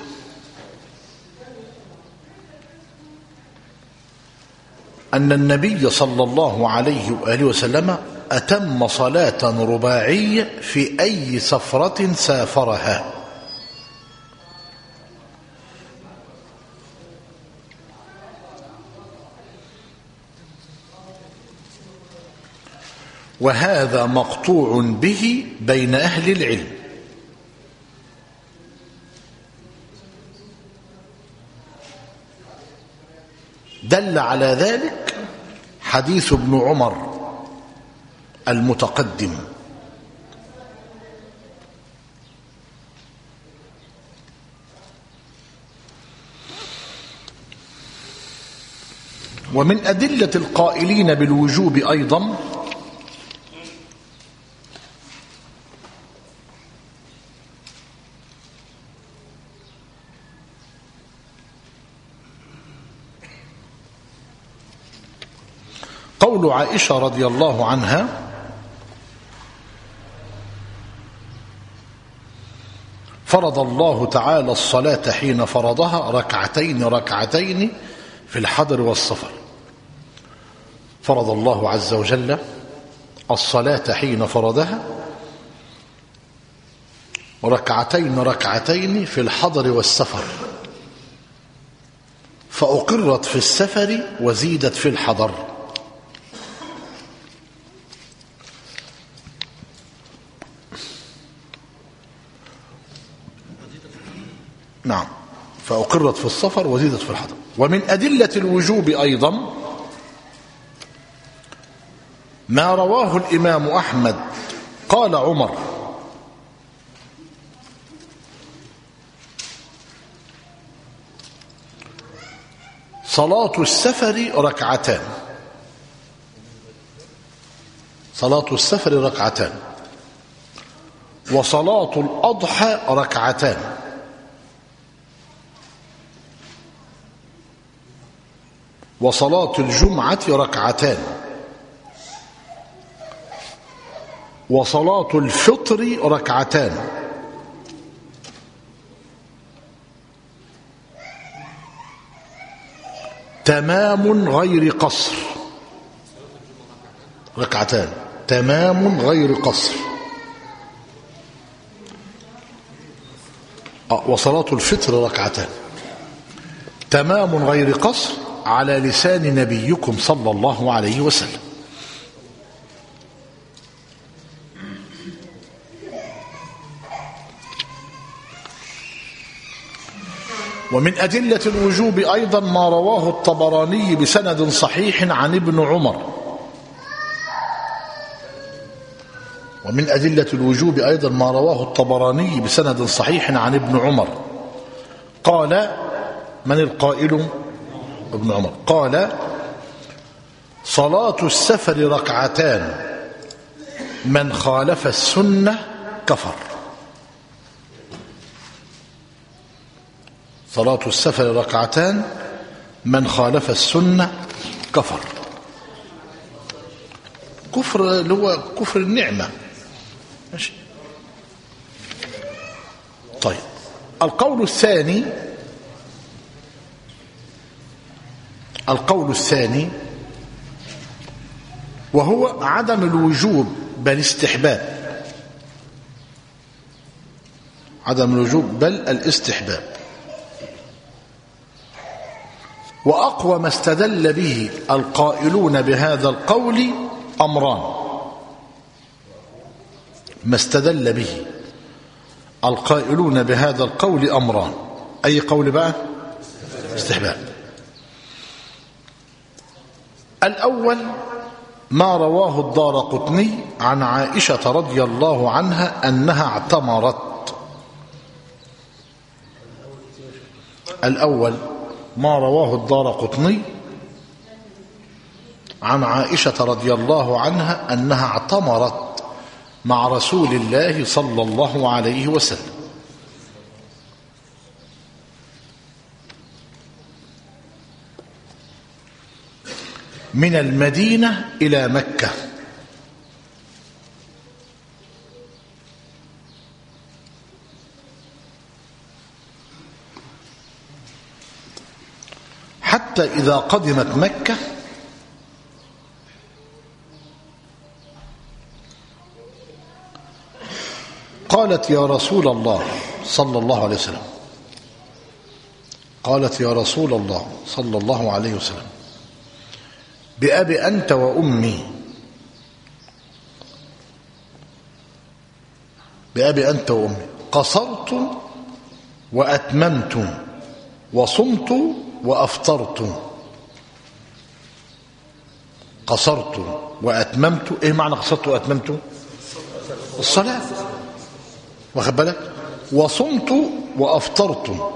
أن النبي صلى الله عليه وآله وسلم أتم صلاة رباعية في أي سفرة سافرها. وهذا مقطوع به بين أهل العلم. دل على ذلك حديث ابن عمر المتقدم، ومن أدلة القائلين بالوجوب أيضا قول عائشة رضي الله عنها: فرض الله تعالى الصلاة حين فرضها ركعتين ركعتين في الحضر والسفر. فرض الله عز وجل الصلاة حين فرضها ركعتين ركعتين في الحضر والسفر، فأقرت في السفر وزيدت في الحضر. نعم، فأقرت في السفر وزيدت في الحضر. ومن أدلة الوجوب أيضا ما رواه الإمام أحمد قال عمر: صلاة السفر ركعتان. صلاة السفر ركعتان، وصلاة الأضحى ركعتان، وصلاة الجمعة ركعتان، وصلاة الفطر ركعتان، تمام غير قصر. ركعتان تمام غير قصر. وصلاة الفطر ركعتان تمام غير قصر على لسان نبيكم صلى الله عليه وسلم. ومن أدلة الوجوب أيضا ما رواه الطبراني بسند صحيح عن ابن عمر. ومن أدلة الوجوب أيضا ما رواه الطبراني بسند صحيح عن ابن عمر قال: من القائل؟ ابن عمر قال: صلاة السفر ركعتان، من خالف السنة كفر. صلاة السفر ركعتان، من خالف السنة كفر. كفر اللي هو كفر النعمة. ماشي. طيب، القول الثاني القول الثاني وهو عدم الوجوب بل استحباب. عدم الوجوب بل الاستحباب. وأقوى ما استدل به القائلون بهذا القول أمران. ما استدل به القائلون بهذا القول أمران. أي قول بقى؟ استحباب. الأول ما رواه الدارقطني عن عائشة رضي الله عنها أنها اعتمرت. الأول ما رواه الدارقطني عن عائشة رضي الله عنها أنها اعتمرت مع رسول الله صلى الله عليه وسلم. من المدينة إلى مكة، حتى إذا قدمت مكة قالت يا رسول الله صلى الله عليه وسلم قالت يا رسول الله صلى الله عليه وسلم بأبي أنت وأمي بأبي أنت وأمي قصرت وأتممت وصمت وأفطرت. قصرت وأتممت. إيه معنى قصرت وأتممت؟ الصلاة، واخد بالك؟ وصمت وأفطرت.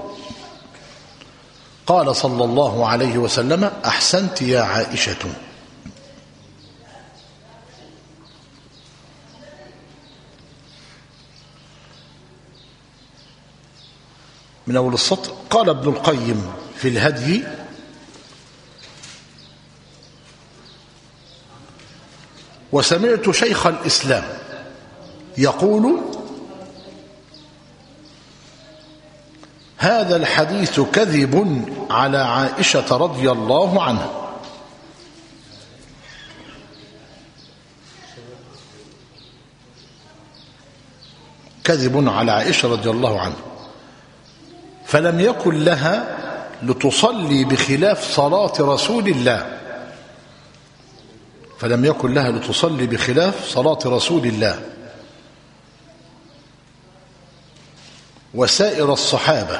قال صلى الله عليه وسلم أحسنت يا عائشة. من أول السطر قال ابن القيم في الهدي وسمعت شيخ الإسلام يقول هذا الحديث كذب على عائشة رضي الله عنها. كذب على عائشة رضي الله عنها، فلم يكن لها لتصلي بخلاف صلاة رسول الله فلم يكن لها لتصلي بخلاف صلاة رسول الله وسائر الصحابة،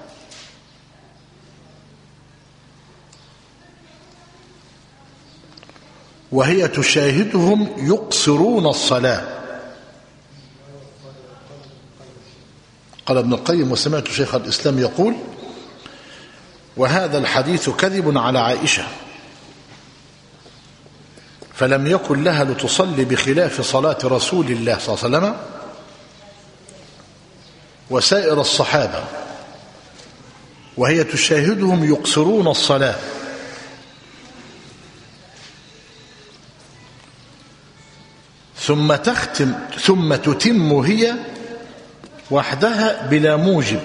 وهي تشاهدهم يقصرون الصلاة. قال ابن القيم وسمعت شيخ الإسلام يقول وهذا الحديث كذب على عائشة فلم يكن لها لتصلي بخلاف صلاة رسول الله صلى الله عليه وسلم وسائر الصحابة، وهي تشاهدهم يقصرون الصلاة. ثم تختم ثم تتم هي وحدها بلا موجب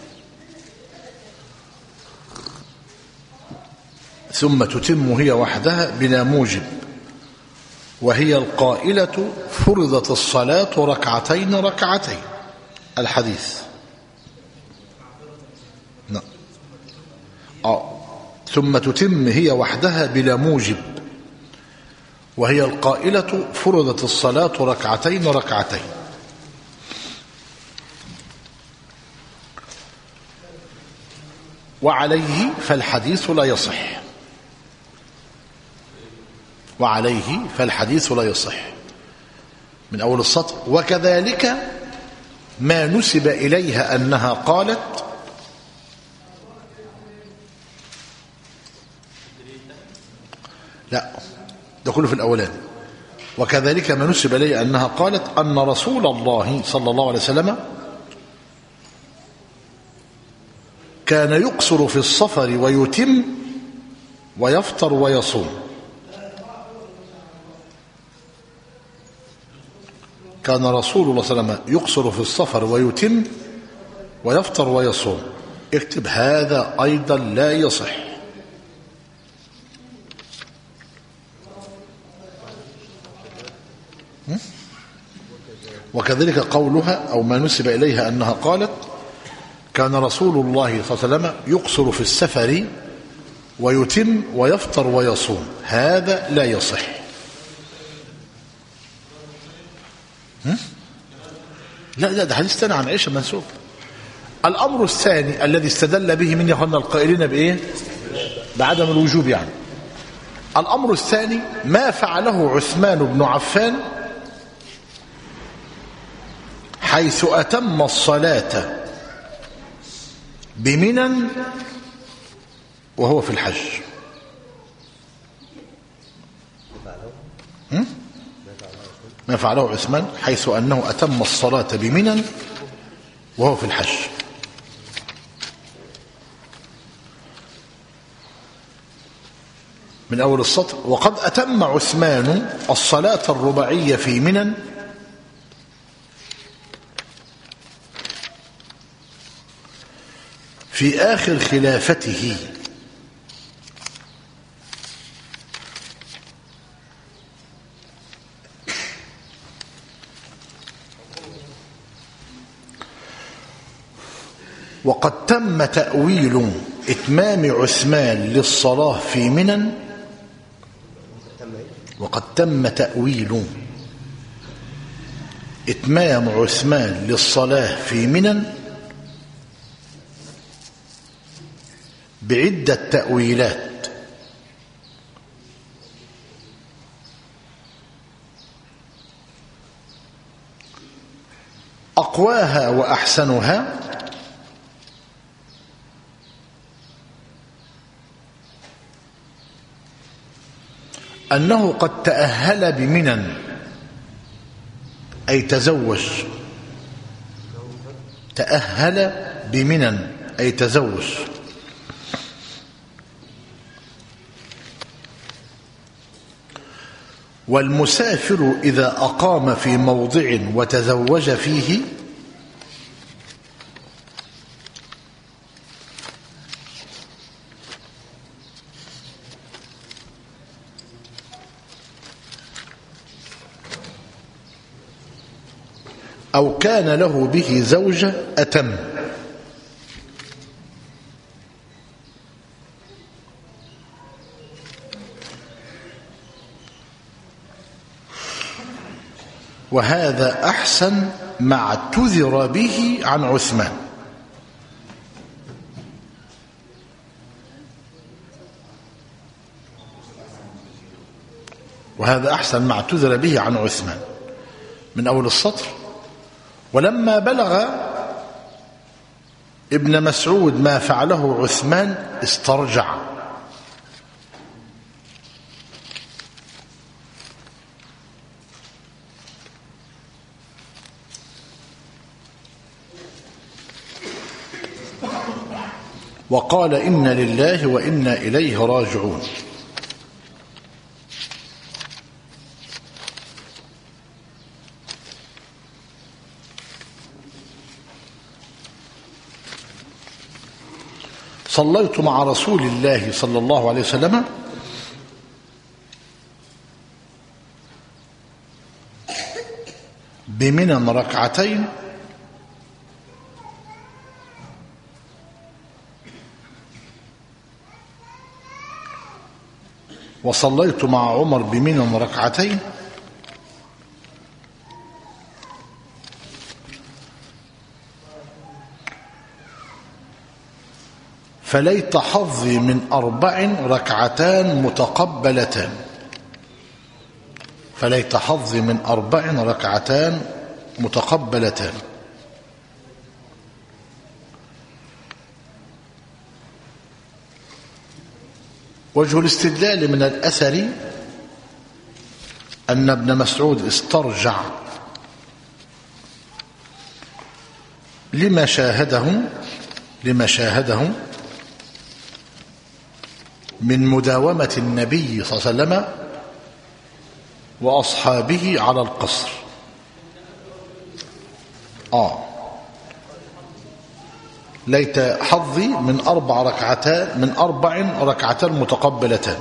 ثم تتم هي وحدها بلا موجب وهي القائلة فرضت الصلاة ركعتين ركعتين. الحديث نعم. آه. ثم تتم هي وحدها بلا موجب وهي القائلة فرضت الصلاة ركعتين ركعتين. وعليه فالحديث لا يصح وعليه فالحديث لا يصح من أول السطر. وكذلك ما نسب إليها أنها قالت لا ده كله في الأولان. وكذلك ما نسب إليها أنها قالت أن رسول الله صلى الله عليه وسلم كان يقصر في السفر ويتم ويفطر ويصوم. كان رسول الله صلى الله عليه وسلم يقصر في السفر ويتم ويفطر ويصوم. اكتب هذا أيضا لا يصح. وكذلك قولها أو ما نسب إليها أنها قالت كان رسول الله صلى الله عليه وسلم يقصر في السفر ويتم ويفطر ويصوم، هذا لا يصح. لا لا ده حديث ثاني عن عائشة منسوب. الأمر الثاني الذي استدل به من يخلنا القائلين بإيه؟ بعدم الوجوب يعني. الأمر الثاني ما فعله عثمان بن عفان حيث أتم الصلاة بمنى وهو في الحج. ما فعله عثمان حيث أنه أتم الصلاة بمنى وهو في الحج. من أول السطر: وقد أتم عثمان الصلاة الرباعية في منى في آخر خلافته وقد تم تأويل إتمام عثمان للصلاة في منى وقد تم تأويل إتمام عثمان للصلاة في منى بعدة تأويلات أقواها وأحسنها أنه قد تأهل بمنى أي تزوج، تأهل بمنى أي تزوج، والمسافر إذا أقام في موضع وتزوج فيه أو كان له به زوجة أتم. وهذا أحسن ما اعتذر به عن عثمان. وهذا أحسن ما اعتذر به عن عثمان. من أول السطر: ولما بلغ ابن مسعود ما فعله عثمان استرجع، وقال إنا لله وإنا إليه راجعون. صليت مع رسول الله صلى الله عليه وسلم بمنى ركعتين وصليت مع عمر بمنى ركعتين فليت حظي من أربع ركعتان متقبلتان فليت حظي من أربع ركعتان متقبلتان. وجه الاستدلال من الأثر أن ابن مسعود استرجع لما شاهده لما شاهده من مداومة النبي صلى الله عليه وسلم وأصحابه على القصر. آه ليت حظي من أربع ركعتان من أربع ركعتان متقبلتان،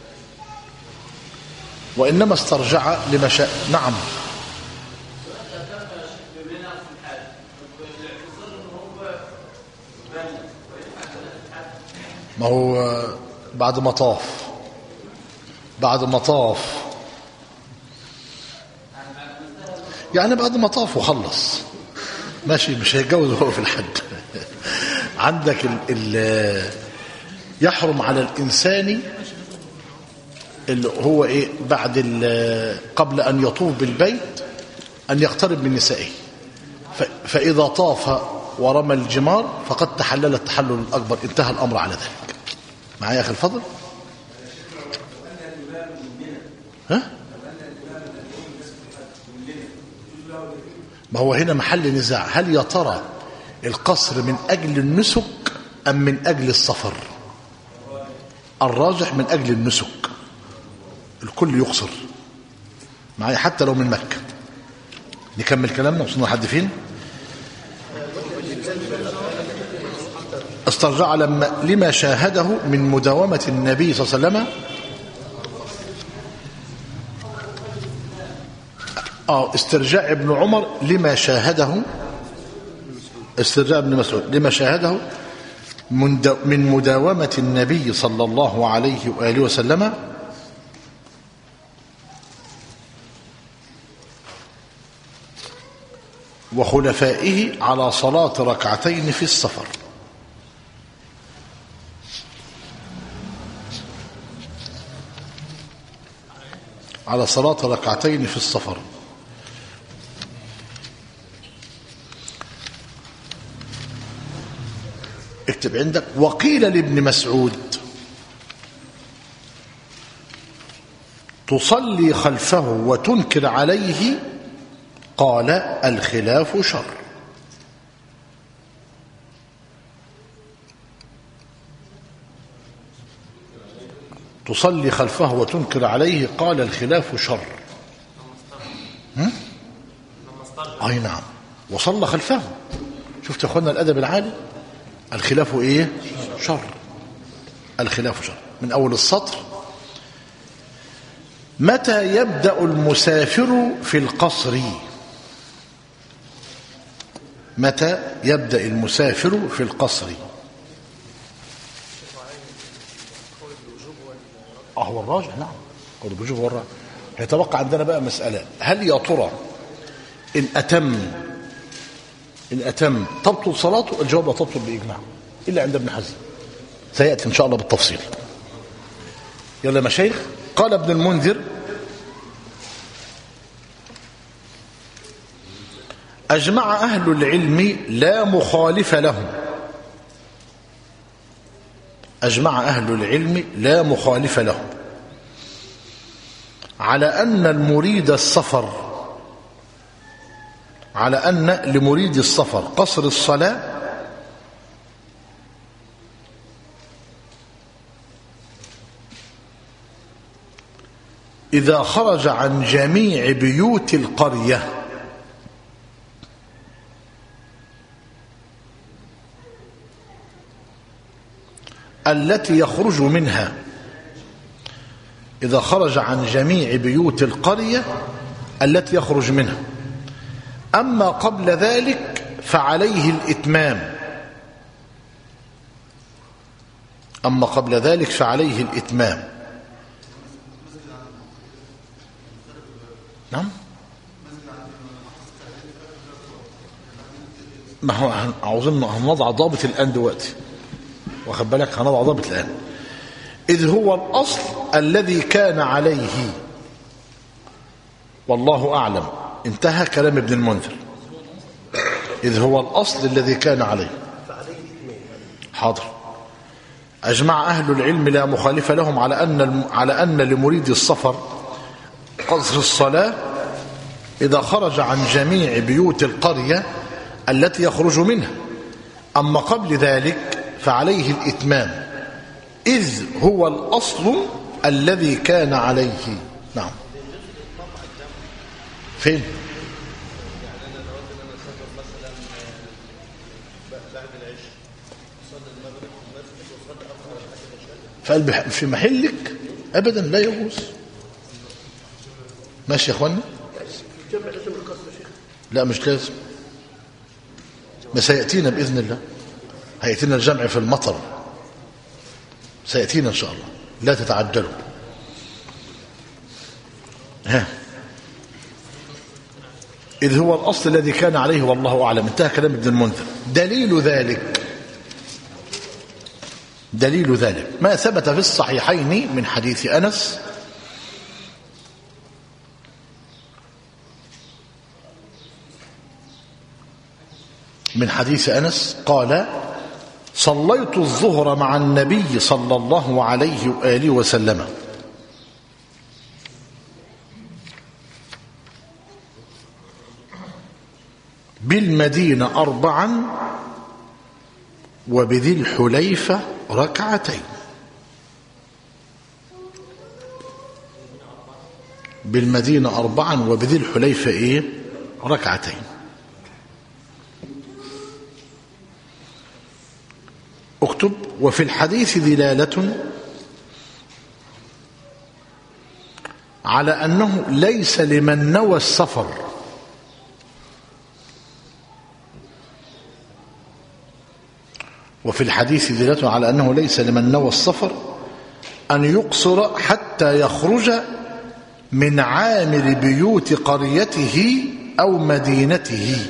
وإنما استرجع لما شاء. نعم. ما هو بعد ما طاف بعد ما طاف يعني بعد ما طاف وخلص ماشي، مش هيتجوز وهو في الحج. عندك ال ال يحرم على الإنسان اللي هو إيه بعد قبل أن يطوف بالبيت أن يقترب من نسائه، فإذا طاف ورمى الجمار فقد تحلل التحلل الأكبر، انتهى الأمر على ذلك. معايا يا أخي الفضل؟ ها؟ ما هو هنا محل نزاع، هل يا ترى القصر من أجل النسك أم من أجل السفر؟ الراجح من أجل النسك، الكل يقصر. معايا حتى لو من مكة. نكمل كلامنا، وصلنا لحد فين؟ استرجع لما لما شاهده من مداومة النبي صلى الله عليه وسلم اه استرجاع ابن عمر لما شاهده استرجاع ابن مسعود لما شاهده من مداومة النبي صلى الله عليه وآله وسلم وخلفائه على صلاة ركعتين في السفر. على صلاة ركعتين في السفر. اكتب عندك. وقيل لابن مسعود تصلي خلفه وتنكر عليه، قال الخلاف شر. تصلي خلفه وتنكر عليه قال الخلاف شر. اي نعم، وصلى خلفه. شفت يا اخوانا الادب العالي؟ الخلاف ايه؟ شر. الخلاف شر. من اول السطر. متى يبدأ المسافر في القصر؟ متى يبدأ المسافر في القصر؟ اه هو الراجح. نعم قول الوجوب هو الراجح. هيتبقى عندنا بقى مسألة، هل يا ترى إن أتم إن أتم تبطل صلاته؟ الجواب لا تبطل بإجماع إلا عند ابن حزم، سيأتي إن شاء الله بالتفصيل. يلا مشايخ. قال ابن المنذر أجمع أهل العلم لا مخالف لهم. أجمع أهل العلم لا مخالف لهم على أن المريد السفر على أن لمريد السفر قصر الصلاة إذا خرج عن جميع بيوت القرية التي يخرج منها إذا خرج عن جميع بيوت القرية التي يخرج منها. أما قبل ذلك فعليه الإتمام أما قبل ذلك فعليه الإتمام. نعم. ما هو عاوزين هنضع ضابط الآن دلوقتي، واخد بالك؟ هنضع ضابط الآن. إذ هو الأصل الذي كان عليه، والله أعلم. انتهى كلام ابن المنذر. إذ هو الأصل الذي كان عليه. حاضر. أجمع أهل العلم لا مخالف لهم على أن على أن لمريد السفر قصر الصلاة إذا خرج عن جميع بيوت القرية التي يخرج منها. أما قبل ذلك فعليه الإتمام، إذ هو الأصل الذي كان عليه. نعم. فين؟ في محلك أبدا لا يجوز. ماشي يا أخوانا؟ لا مش لازم، ما سيأتينا بإذن الله. هيأتينا الجمع في المطر. سيأتينا إن شاء الله، لا تتعجلوا. ها إذ هو الأصل الذي كان عليه والله أعلم. انتهى كلام ابن المنذر. دليل ذلك دليل ذلك ما ثبت في الصحيحين من حديث أنس من حديث أنس قال: صليت الظهر مع النبي صلى الله عليه وآله وسلم بالمدينة أربعا وبذي الحليفة ركعتين. بالمدينة أربعا وبذي الحليفة إيه؟ ركعتين. اكتب: وفي الحديث دلالة على أنه ليس لمن نوى السفر وفي الحديث دلالة على أنه ليس لمن نوى السفر أن يقصر حتى يخرج من عامر بيوت قريته أو مدينته.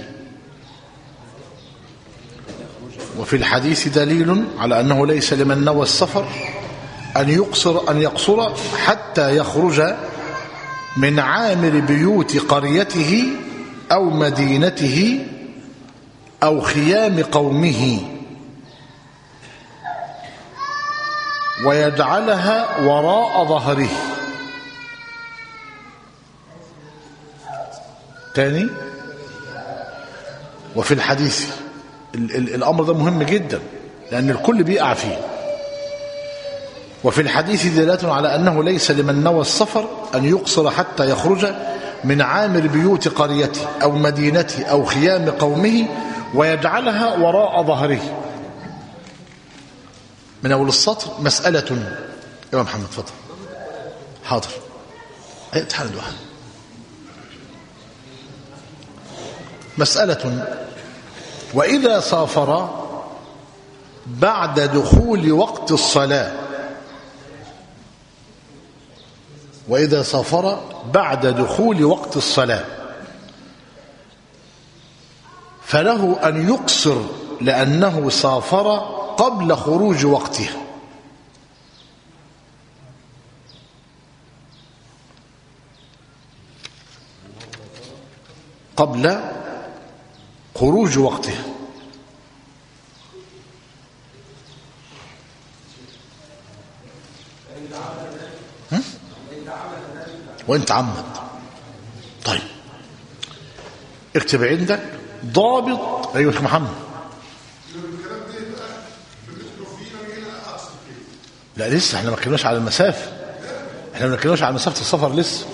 وفي الحديث دليل على أنه ليس لمن نوى السفر أن يقصر أن يقصر حتى يخرج من عامر بيوت قريته أو مدينته أو خيام قومه ويجعلها وراء ظهره. تاني: وفي الحديث ال ال الأمر ده مهم جدا لأن الكل بيقع فيه. وفي الحديث دلالة على أنه ليس لمن نوى السفر أن يقصر حتى يخرج من عامر بيوت قريته أو مدينته أو خيام قومه ويجعلها وراء ظهره. من أول السطر: مسألة. يا محمد اتفضل. حاضر. أي اتحال الواحد. مسألة: وإذا سافر بعد دخول وقت الصلاة وإذا سافر بعد دخول وقت الصلاة فله أن يقصر لأنه سافر قبل خروج وقتها. قبل خروج وقتها. وإن تعمد. طيب اكتب عندك ضابط. أيها محمد. لا لسه احنا ما اتكلمناش على المسافة. احنا ما اتكلمناش على مسافة السفر لسه.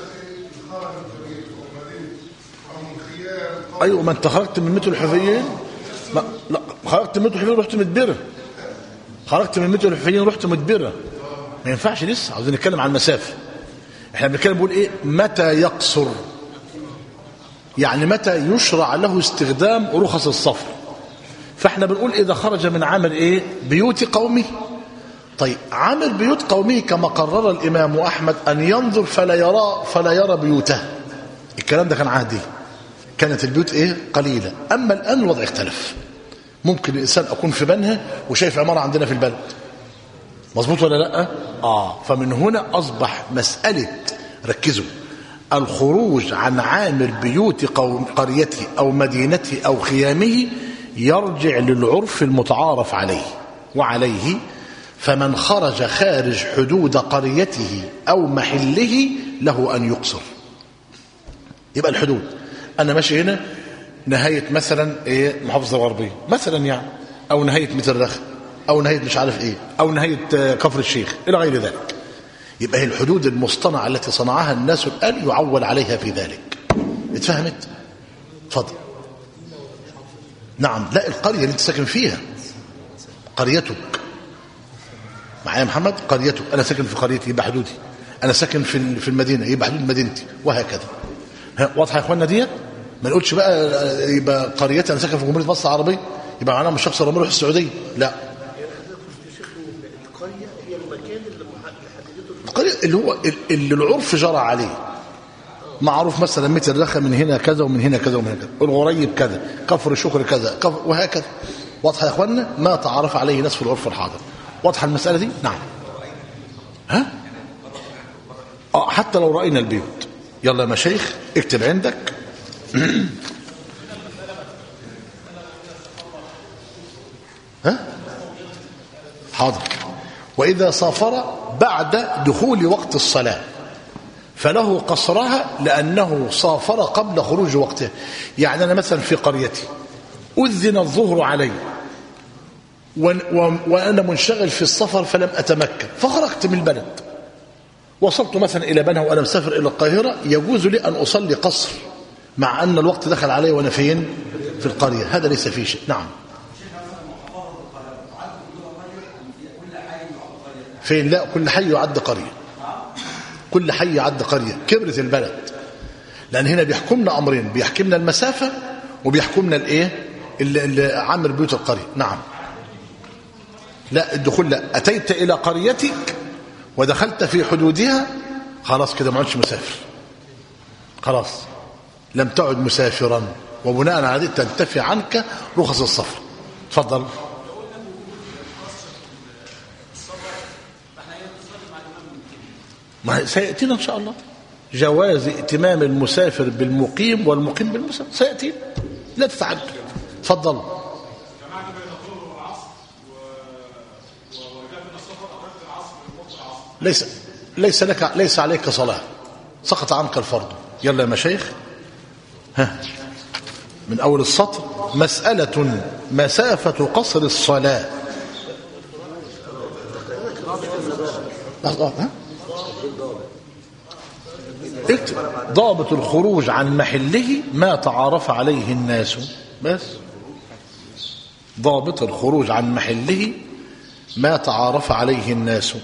ايوه ما انت خرجت من متر الحفيين. ما لا خرجت من متر الحفيين رحت مدبره. خرجت من متر الحفيين رحت مدبره. ما ينفعش لسه. عاوزين نتكلم عن المسافة. احنا بنتكلم بنقول ايه؟ متى يقصر، يعني متى يشرع له استخدام رخص السفر. فاحنا بنقول اذا خرج من عامر ايه؟ بيوت قومه. طيب عامر بيوت قومه كما قرر الامام احمد ان ينظر فلا يرى فلا يرى بيوته. الكلام ده كان عهدي، كانت البيوت ايه؟ قليله. اما الان الوضع اختلف. ممكن الانسان اكون في بنها وشايف عماره عندنا في البلد. مظبوط ولا لا؟ اه فمن هنا اصبح مساله، ركزوا، الخروج عن عامر بيوت قوم قريته او مدينته او خيامه يرجع للعرف المتعارف عليه. وعليه فمن خرج خارج حدود قريته او محله له ان يقصر. يبقى الحدود، انا ماشي هنا نهايه مثلا ايه؟ محافظه الغربيه مثلا يعني، او نهايه مترخ، او نهايه مش عارف ايه، او نهايه كفر الشيخ الى غير ذلك. يبقى هي الحدود المصطنعه التي صنعها الناس الان يعول عليها في ذلك. اتفهمت؟ اتفضل. نعم. لا القريه اللي انت ساكن فيها، قريتك. معايا يا محمد؟ قريتك. انا ساكن في قريتي يبقى حدودي. انا ساكن في في المدينه يبقى حدود مدينتي، وهكذا. واضحه يا اخوانا ديت؟ ما نقولش بقى يبقى قريتي انا ساكن في جمهوريه مصر العربيه يبقى معناها مش شخص رمي يروح السعوديه. لا. القريه اللي هو اللي العرف جرى عليه، معروف مثلا متر رخى من هنا كذا ومن هنا كذا ومن هنا كذا، الغريب كذا، كفر شكر كذا، كفر وهكذا. واضحه يا اخوانا؟ ما تعرف عليه ناس في العرف الحاضر. واضحه المساله دي؟ نعم. ها اه حتى لو راينا البيوت. يلا يا مشايخ اكتب عندك. ها حاضر. واذا سافر بعد دخول وقت الصلاه فله قصرها لأنه سافر قبل خروج وقتها. يعني أنا مثلا في قريتي أذن الظهر علي وأنا منشغل في السفر فلم أتمكن، فخرجت من البلد وصلت مثلا إلى بنها وأنا مسافر إلى القاهرة، يجوز لي أن أصلي قصر مع أن الوقت دخل علي وأنا فين؟ في القرية. هذا ليس فيه شيء. نعم. فين؟ لا، كل حي يعد قرية. كل حي يعد قرية. كبرت البلد، لأن هنا بيحكمنا أمرين، بيحكمنا المسافة وبيحكمنا الإيه؟ اللي عامر بيوت القرية. نعم. لا الدخول لا، أتيت إلى قريتك ودخلت في حدودها خلاص كده ما عدتش مسافر، خلاص لم تعد مسافرا، وبناء على ذلك تنتفي عنك رخص السفر. تفضل. ما سيأتينا إن شاء الله جواز ائتمام المسافر بالمقيم والمقيم بالمسافر، سيأتينا لا تتعجل. تفضل. ليس ليس لك ليس عليك صلاة، سقط عنك الفرض. يلا يا مشايخ ها من أول السطر. مسألة مسافة قصر الصلاة. ها اكتب ضابط الخروج عن محله ما تعارف عليه الناس. بس ضابط الخروج عن محله ما تعارف عليه الناس.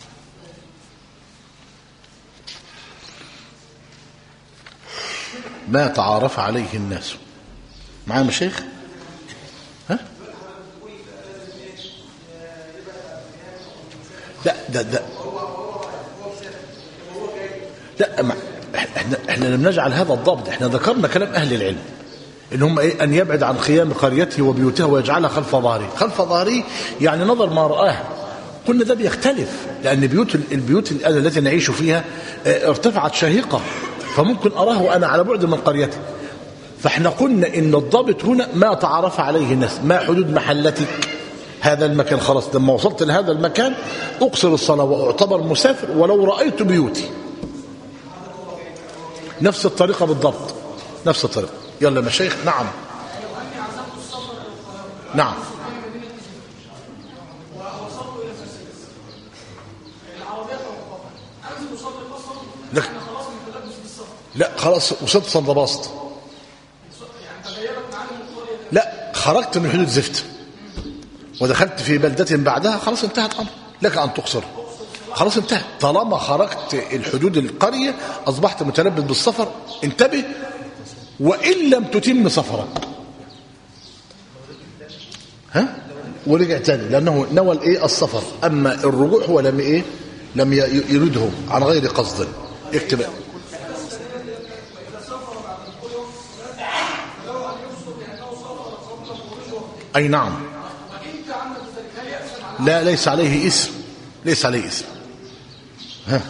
ما تعارف عليه الناس. معايا يا شيخ؟ ها لا ده ده لا ما احنا احنا لم نجعل هذا الضابط، احنا ذكرنا كلام اهل العلم ان هم ايه؟ ان يبعد عن خيام قريته وبيوتها ويجعلها خلف ظهره. خلف ظهره يعني نظر ما رآه. قلنا ده بيختلف، لان بيوت البيوت التي نعيش فيها ارتفعت شاهقه، فممكن اراه وانا على بعد من قريتي. فاحنا قلنا ان الضابط هنا ما تعرف عليه الناس. ما حدود محلتك؟ هذا المكان. خلاص لما وصلت لهذا المكان اقصر الصلاه واعتبر مسافر ولو رايت بيوتي. نفس الطريقه بالضبط، نفس الطريقه. يلا يا مشايخ. نعم نعم. لا لا خلاص وصلت صندباست. لا خرجت من حدود زفت ودخلت في بلدة بعدها، خلاص انتهت أمر. لك أن تقصر، خلاص انتهت. طالما خرجت الحدود القرية أصبحت متلبس بالسفر. انتبه، وإن لم تتم سفرك ها ورجع تاني، لأنه نوى الايه السفر. أما الرجوع هو لم ايه لم يريده عن غير قصد. اكتب. أي نعم. لا ليس عليه اسم، ليس عليه اسم. ها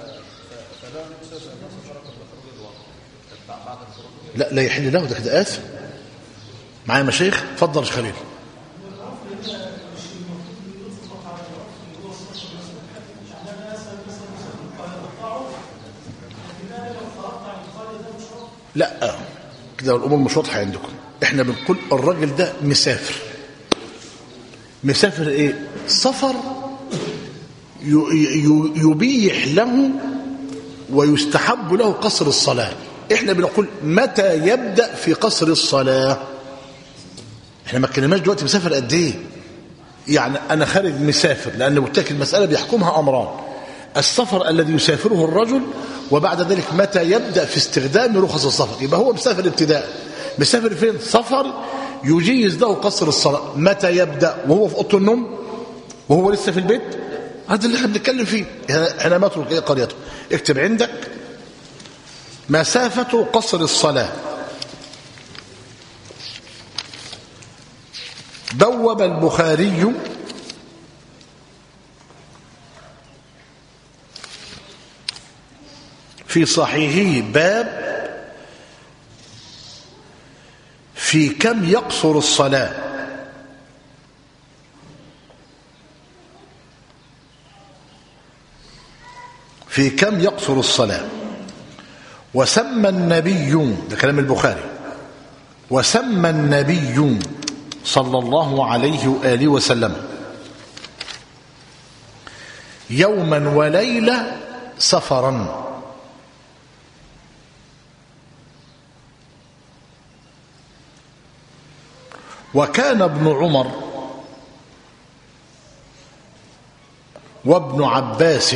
لا لا يحل له، ده كده آثم. معايا مشايخ؟ اتفضل يا خليل. لا كده الامور مش واضحه عندكم. احنا بنقول الراجل ده مسافر. مسافر ايه؟ سفر يبيح له ويستحب له قصر الصلاه. احنا بنقول متى يبدأ في قصر الصلاة. احنا ما اتكلمناش دلوقتي مسافر قد ايه. يعني انا خارج مسافر، لان بالتاكيد المسألة بيحكمها امران: السفر الذي يسافره الرجل، وبعد ذلك متى يبدأ في استخدام رخص السفر. يبقى هو مسافر ابتداء. مسافر فين؟ سفر يجيز له قصر الصلاة. متى يبدأ؟ وهو في اوضه النوم، وهو لسه في البيت. هذا اللي احنا بنتكلم فيه. احنا نترك ايه قريته. اكتب عندك مسافة قصر الصلاة. بوب البخاري في صحيحه باب في كم يقصر الصلاة. في كم يقصر الصلاة. وسمى النبي، ده كلام البخاري، وسمى النبي صلى الله عليه وآله وسلم يوما وليلة سفرا. وكان ابن عمر وابن عباس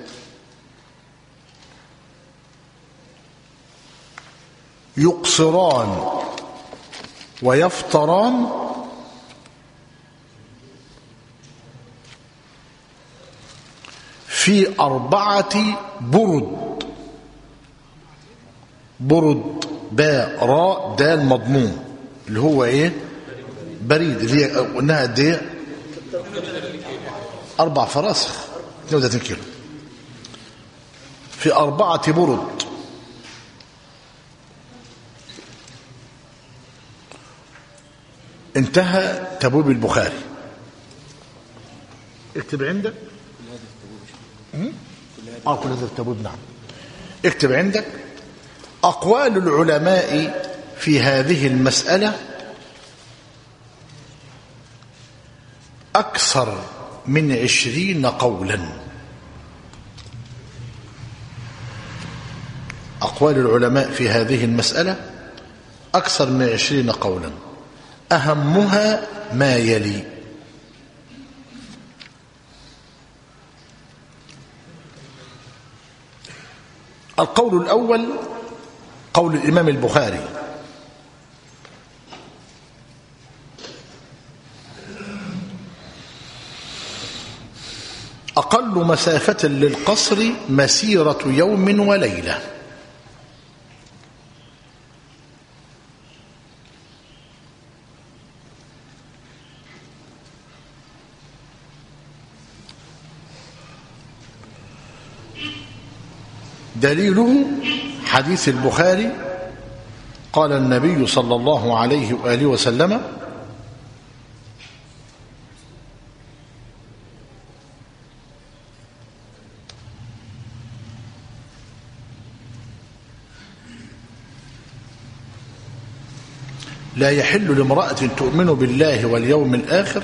يقصران ويفطران في أربعة برد. برد باء راء دال مضموم، اللي هو ايه؟ بريد، اللي هي قلناها قد ايه؟ أربع فراسخ اثنين وثلاثين كيلو. في أربعة برد. انتهى تبويب البخاري. اكتب عندك اه كل هذا التبويب. نعم. اكتب عندك أقوال العلماء في هذه المسألة أكثر من عشرين قولا. أقوال العلماء في هذه المسألة أكثر من عشرين قولا. أهمها ما يلي: القول الأول قول الإمام البخاري: أقل مسافة للقصر مسيرة يوم وليلة. دليله حديث البخاري قال النبي صلى الله عليه وآله وسلم: لا يحل لامرأة تؤمن بالله واليوم الآخر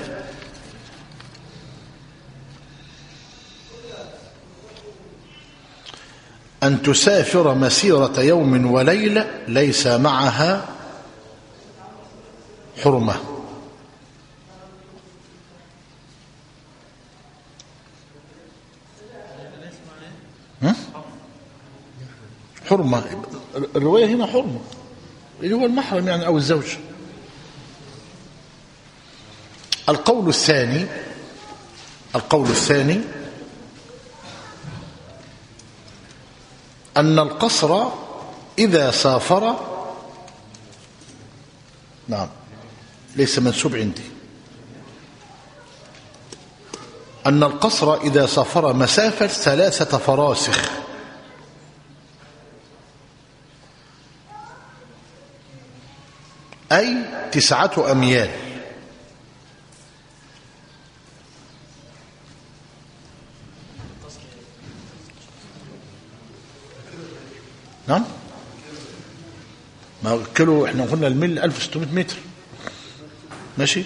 أن تسافر مسيرة يوم وليلة ليس معها حرمة. حرمة، الرواية هنا حرمة اللي هو المحرم يعني أو الزوج. القول الثاني القول الثاني أن القصر إذا سافر، نعم ليس منسوب عندي، أن القصر إذا سافر مسافة ثلاثة فراسخ، أي تسعة أميال. نعم، ما كيلو احنا قلنا الميل ألف وستمائة متر، ماشي.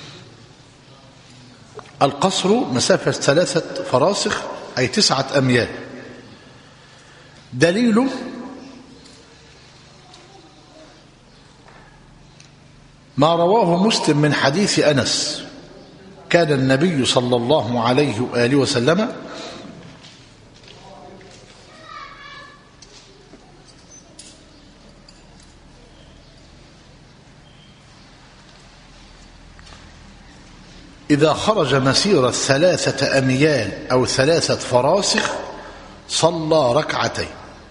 القصر مسافة ثلاثة فراسخ أي تسعة أميال. دليله ما رواه مسلم من حديث أنس: كان النبي صلى الله عليه وآله وسلم إذا خرج مسيرة ثلاثة أميال أو ثلاثة فراسخ صلى ركعتين.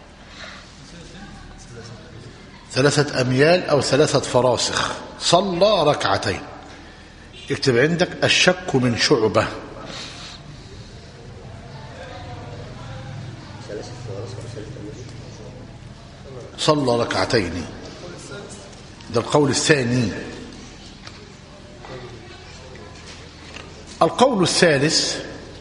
ثلاثة أميال أو ثلاثة فراسخ صلى ركعتين. اكتب عندك الشك من شعبة. صلى ركعتين، ده القول الثاني. القول الثالث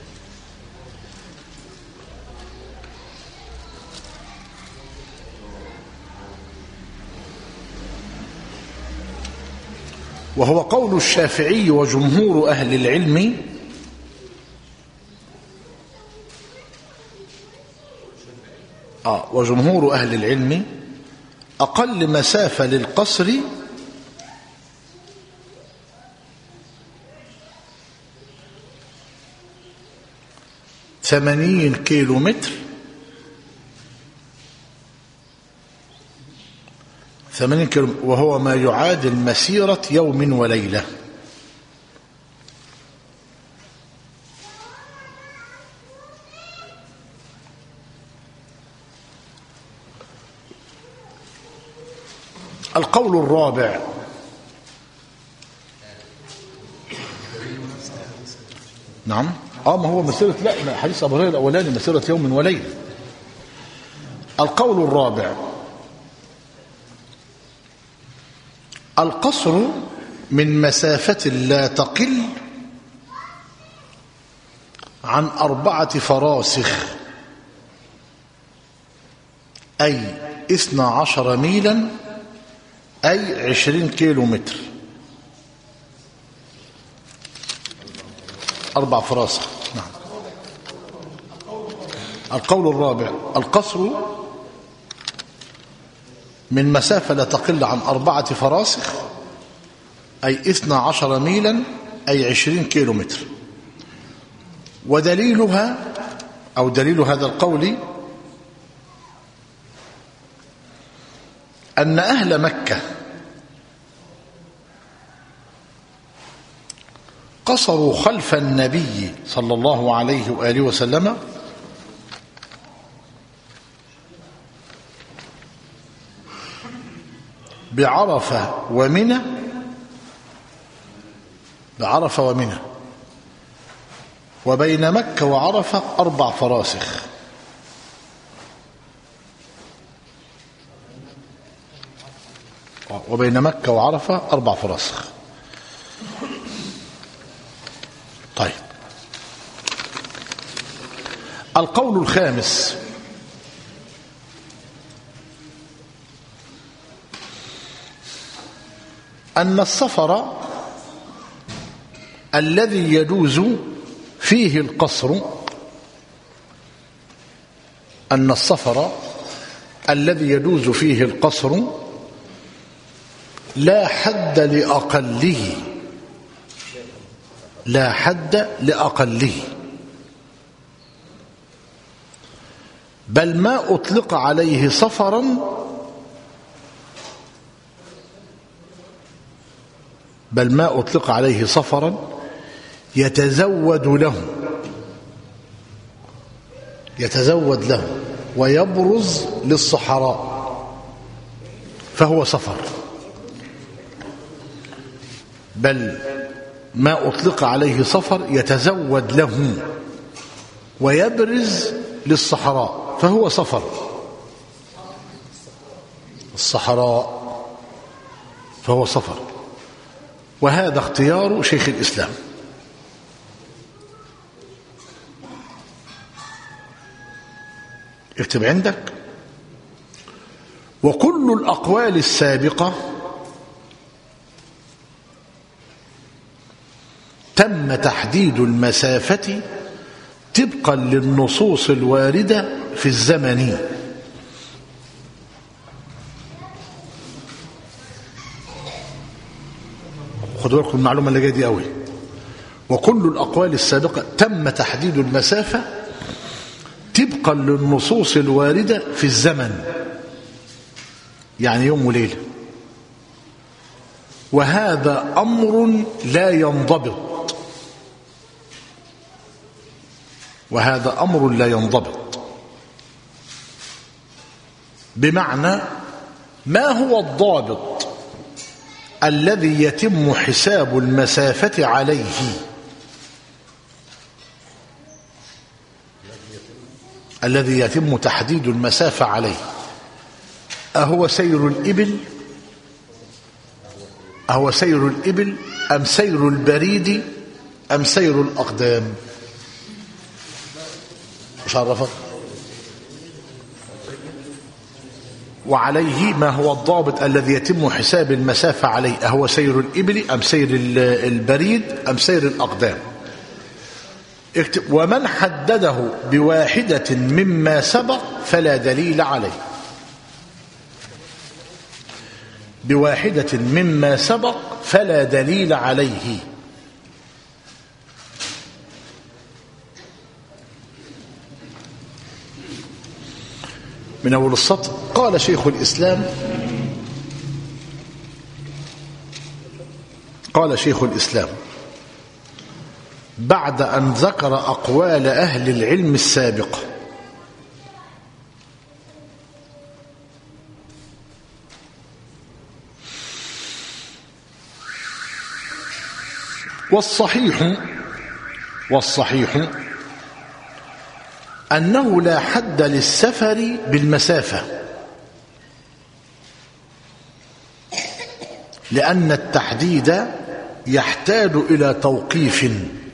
وهو قول الشافعي وجمهور أهل العلم آه وجمهور أهل العلم أقل مسافة للقصر ثمانين كيلو متر ثمانين كيلو، وهو ما يعادل مسيرة يوم وليلة. القول الرابع نعم اه ما هو مسيرة، لا حديث أبو هريرة الأولاني مسيرة يوم وليلة. القول الرابع القصر من مسافة لا تقل عن أربعة فراسخ أي اثنى عشر ميلا أي عشرين كيلو متر. أربع فراسخ. نعم. القول الرابع القصر من مسافة لا تقل عن أربعة فراسخ أي اثنى عشر ميلا أي عشرين كيلو متر. ودليلها أو دليل هذا القول أن أهل مكة قصروا خلف النبي صلى الله عليه وآله وسلم بعرفة ومنى بعرفة ومنى وبين مكة وعرفة أربع فراسخ. وبين مكة وعرفة أربع فراسخ. طيب القول الخامس أن السفر الذي يجوز فيه القصر أن السفر الذي يجوز فيه القصر لا حد لأقله لا حد لأقله بل ما أطلق عليه سفرا بل ما أطلق عليه سفرا يتزود له يتزود له ويبرز للصحراء فهو سفر. بل ما أطلق عليه سفر يتزود له ويبرز للصحراء فهو سفر. الصحراء فهو سفر. وهذا اختيار شيخ الإسلام. اكتب عندك وكل الأقوال السابقة تم تحديد المسافة طبقا للنصوص الواردة في الزمن. خدوا بالكم المعلومة اللي جايه دي قوي. وكل الأقوال السابقة تم تحديد المسافة طبقا للنصوص الواردة في الزمن يعني يوم وليلة. وهذا أمر لا ينضبط وهذا أمر لا ينضبط. بمعنى ما هو الضابط الذي يتم حساب المسافة عليه؟ الذي يتم تحديد المسافة عليه أهو سير الإبل أهو سير الإبل أم سير البريد أم سير الأقدام؟ مش عرفك. وعليه ما هو الضابط الذي يتم حساب المسافة عليه أهو سير الإبل أم سير البريد أم سير الأقدام؟ ومن حدده بواحدة مما سبق فلا دليل عليه. بواحدة مما سبق فلا دليل عليه. من أول السطر قال شيخ الإسلام قال شيخ الإسلام بعد أن ذكر أقوال أهل العلم السابقة والصحيح والصحيح أنه لا حد للسفر بالمسافة، لأن التحديد يحتاج إلى توقيف،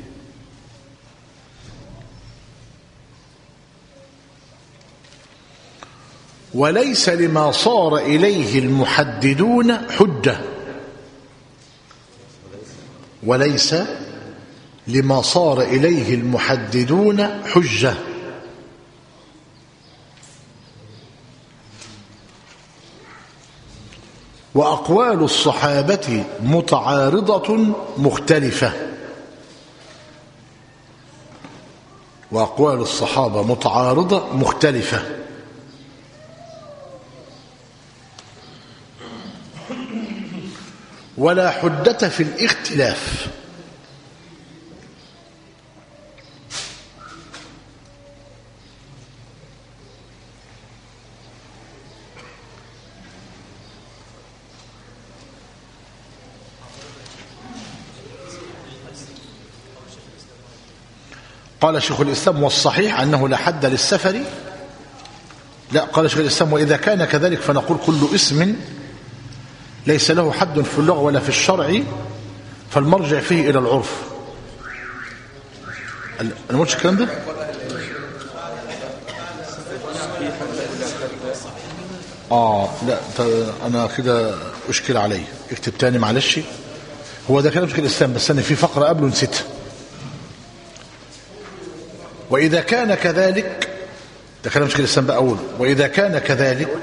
وليس لما صار إليه المحددون حجة وليس لما صار إليه المحددون حجة. وأقوال الصحابة متعارضة مختلفة وأقوال الصحابة متعارضة مختلفة ولا حجة في الاختلاف. قال شيخ الإسلام والصحيح أنه لا حد للسفر. لا، قال شيخ الإسلام وإذا كان كذلك فنقول كل اسم ليس له حد في اللغة ولا في الشرع فالمرجع فيه إلى العرف. أنا ما قلتش الكلام ده؟ آه لا أنا كده أشكل علي، اكتب تاني معلش. هو ده كلام شيخ الإسلام بس أنا في فقرة قبله نسيتها. وإذا كان كذلك، ده كلام شيخ الإسلام بقى أوله، وإذا كان كذلك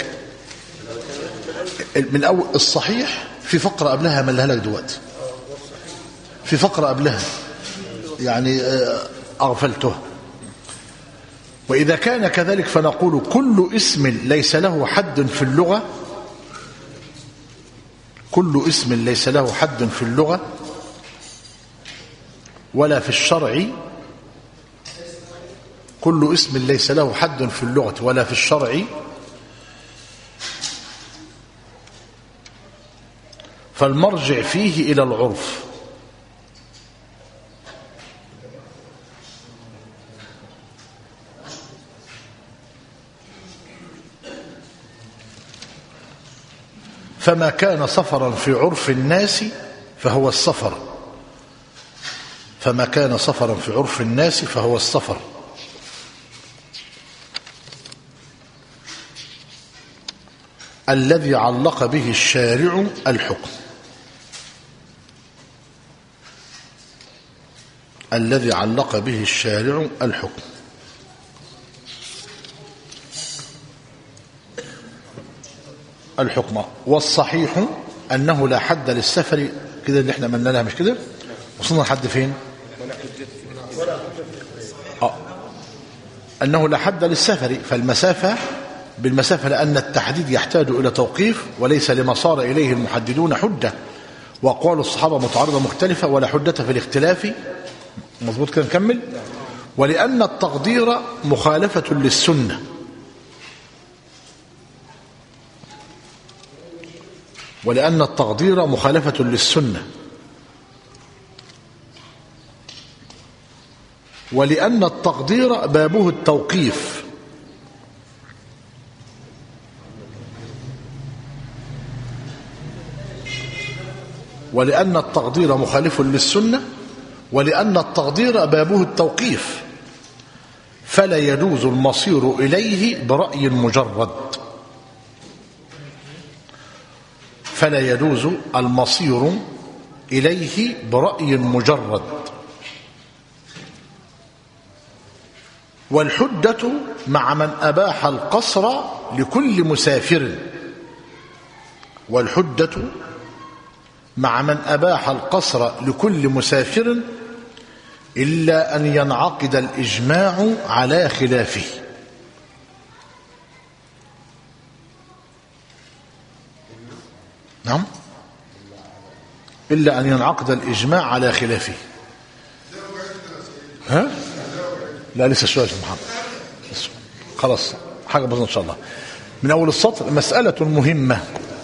من أول الصحيح في فقرة قبلها ملها لك دلوقتي، في فقرة قبلها يعني أغفلتها. وإذا كان كذلك فنقول كل اسم ليس له حد في اللغة كل اسم ليس له حد في اللغة ولا في الشرع كل اسم ليس له حد في اللغة ولا في الشرع فالمرجع فيه إلى العرف. فما كان سفرا في عرف الناس فهو السفر فما كان سفرا في عرف الناس فهو السفر الذي علق به الشارع الحكم الذي علق به الشارع الحكم الحكم والصحيح أنه لا حد للسفر. كده اللي احنا ملنا لها مش كده؟ وصلنا لحد فين؟ آه. أنه لا حد للسفر فالمسافة بالمسافة، لأن التحديد يحتاج إلى توقيف وليس لما صار إليه المحددون حجة. وأقوال الصحابة متعارضة مختلفة ولا حجة في الاختلاف. مظبوط كده نكمل. ولأن التقدير مخالفة للسنة، ولأن التقدير مخالفة للسنة، ولأن التقدير بابه التوقيف، ولأن التقدير مخالف للسنة، ولأن التقدير بابه التوقيف، فلا يجوز المصير إليه برأي مجرد، فلا يجوز المصير إليه برأي مجرد. والحجة مع من أباح القصر لكل مسافر، والحجة مع من أباح القصر لكل مسافر إلا أن ينعقد الإجماع على خلافه. نعم، إلا أن ينعقد الإجماع على خلافه. ها؟ لا لسه شوية يا محمد، خلاص حاجة بسيطة إن شاء الله. من أول السطر: مسألة مهمة،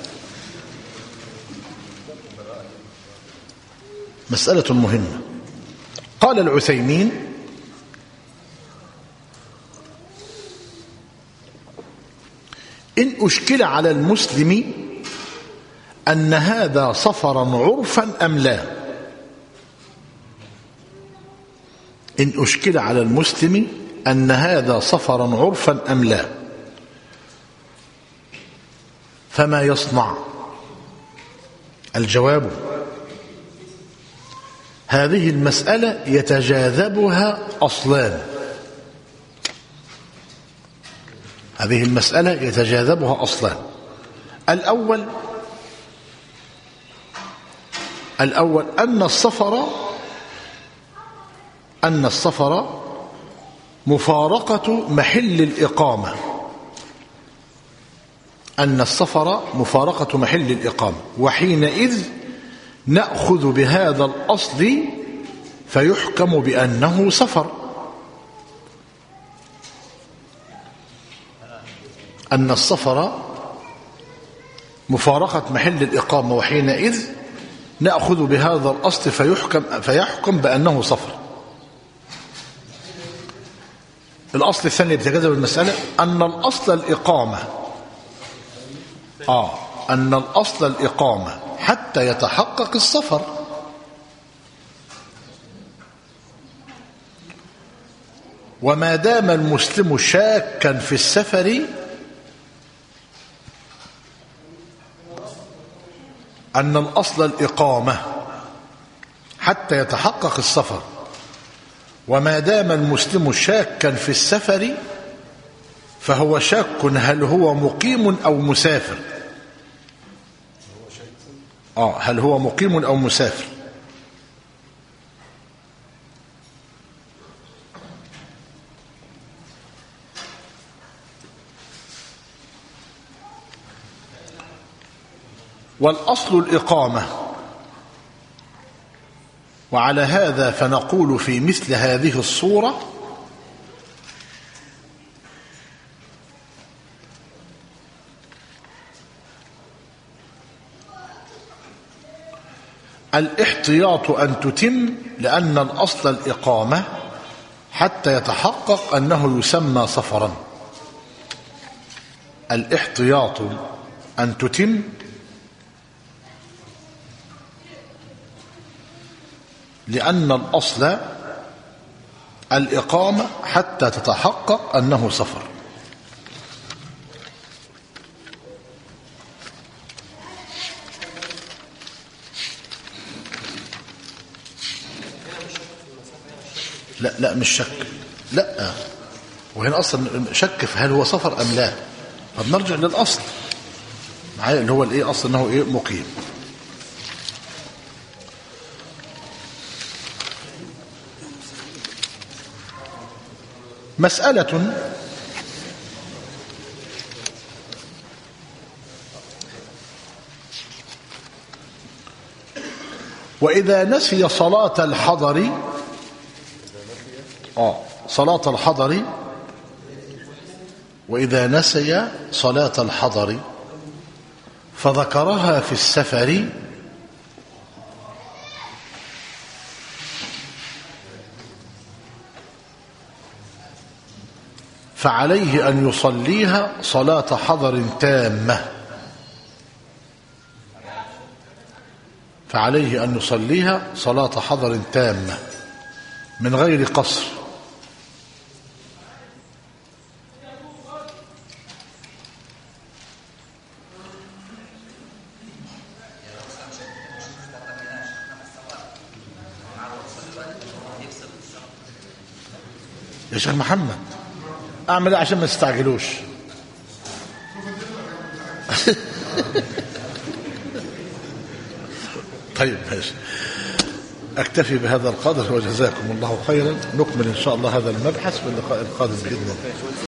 مسألة مهمة. قال العثيمين: إن أشكل على المسلم أن هذا سفرا عرفا أم لا، إن أشكل على المسلم أن هذا سفرا عرفا أم لا، فما يصنع؟ الجواب: هذه المسألة يتجاذبها أصلان، هذه المسألة يتجاذبها أصلان. الأول الأول أن السفر أن السفر مفارقة محل الإقامة، أن السفر مفارقة محل الإقامة، وحينئذ نأخذ بهذا الأصل فيحكم بأنه سفر. أن السفر مفارقة محل الإقامة، وحينئذ نأخذ بهذا الأصل فيحكم, فيحكم بأنه سفر. الأصل الثاني بتجاذب المسألة أن الأصل الإقامة آه أن الأصل الإقامة حتى يتحقق السفر، وما دام المسلم شاكا في السفر أن الأصل الإقامة حتى يتحقق السفر، وما دام المسلم شاكا في السفر فهو شاك هل هو مقيم أو مسافر. آه هل هو مقيم أو مسافر. والأصل الإقامة، وعلى هذا فنقول في مثل هذه الصورة: الاحتياط أن تتم، لأن الأصل الإقامة حتى يتحقق أنه يسمى سفرا. الاحتياط أن تتم لأن الأصل الإقامة حتى تتحقق أنه سفر. لا لا مش شك، لا، وهنا أصلا شك في هل هو سفر أم لا. طب نرجع للأصل معايا اللي هو الإيه أصلا أنه إيه مقيم. مسألة وإذا نسي صلاة الحضر آه صلاة الحضر وإذا نسي صلاة الحضر فذكرها في السفر فعليه أن يصليها صلاة حضر تامة فعليه أن يصليها صلاة حضر تامة من غير قصر. يا شيخ محمد اعمل ايه عشان ما تستعجلوش؟ طيب ماشي، اكتفي بهذا القدر وجزاكم الله خيرا. نكمل ان شاء الله هذا المبحث في اللقاء القادم باذن الله.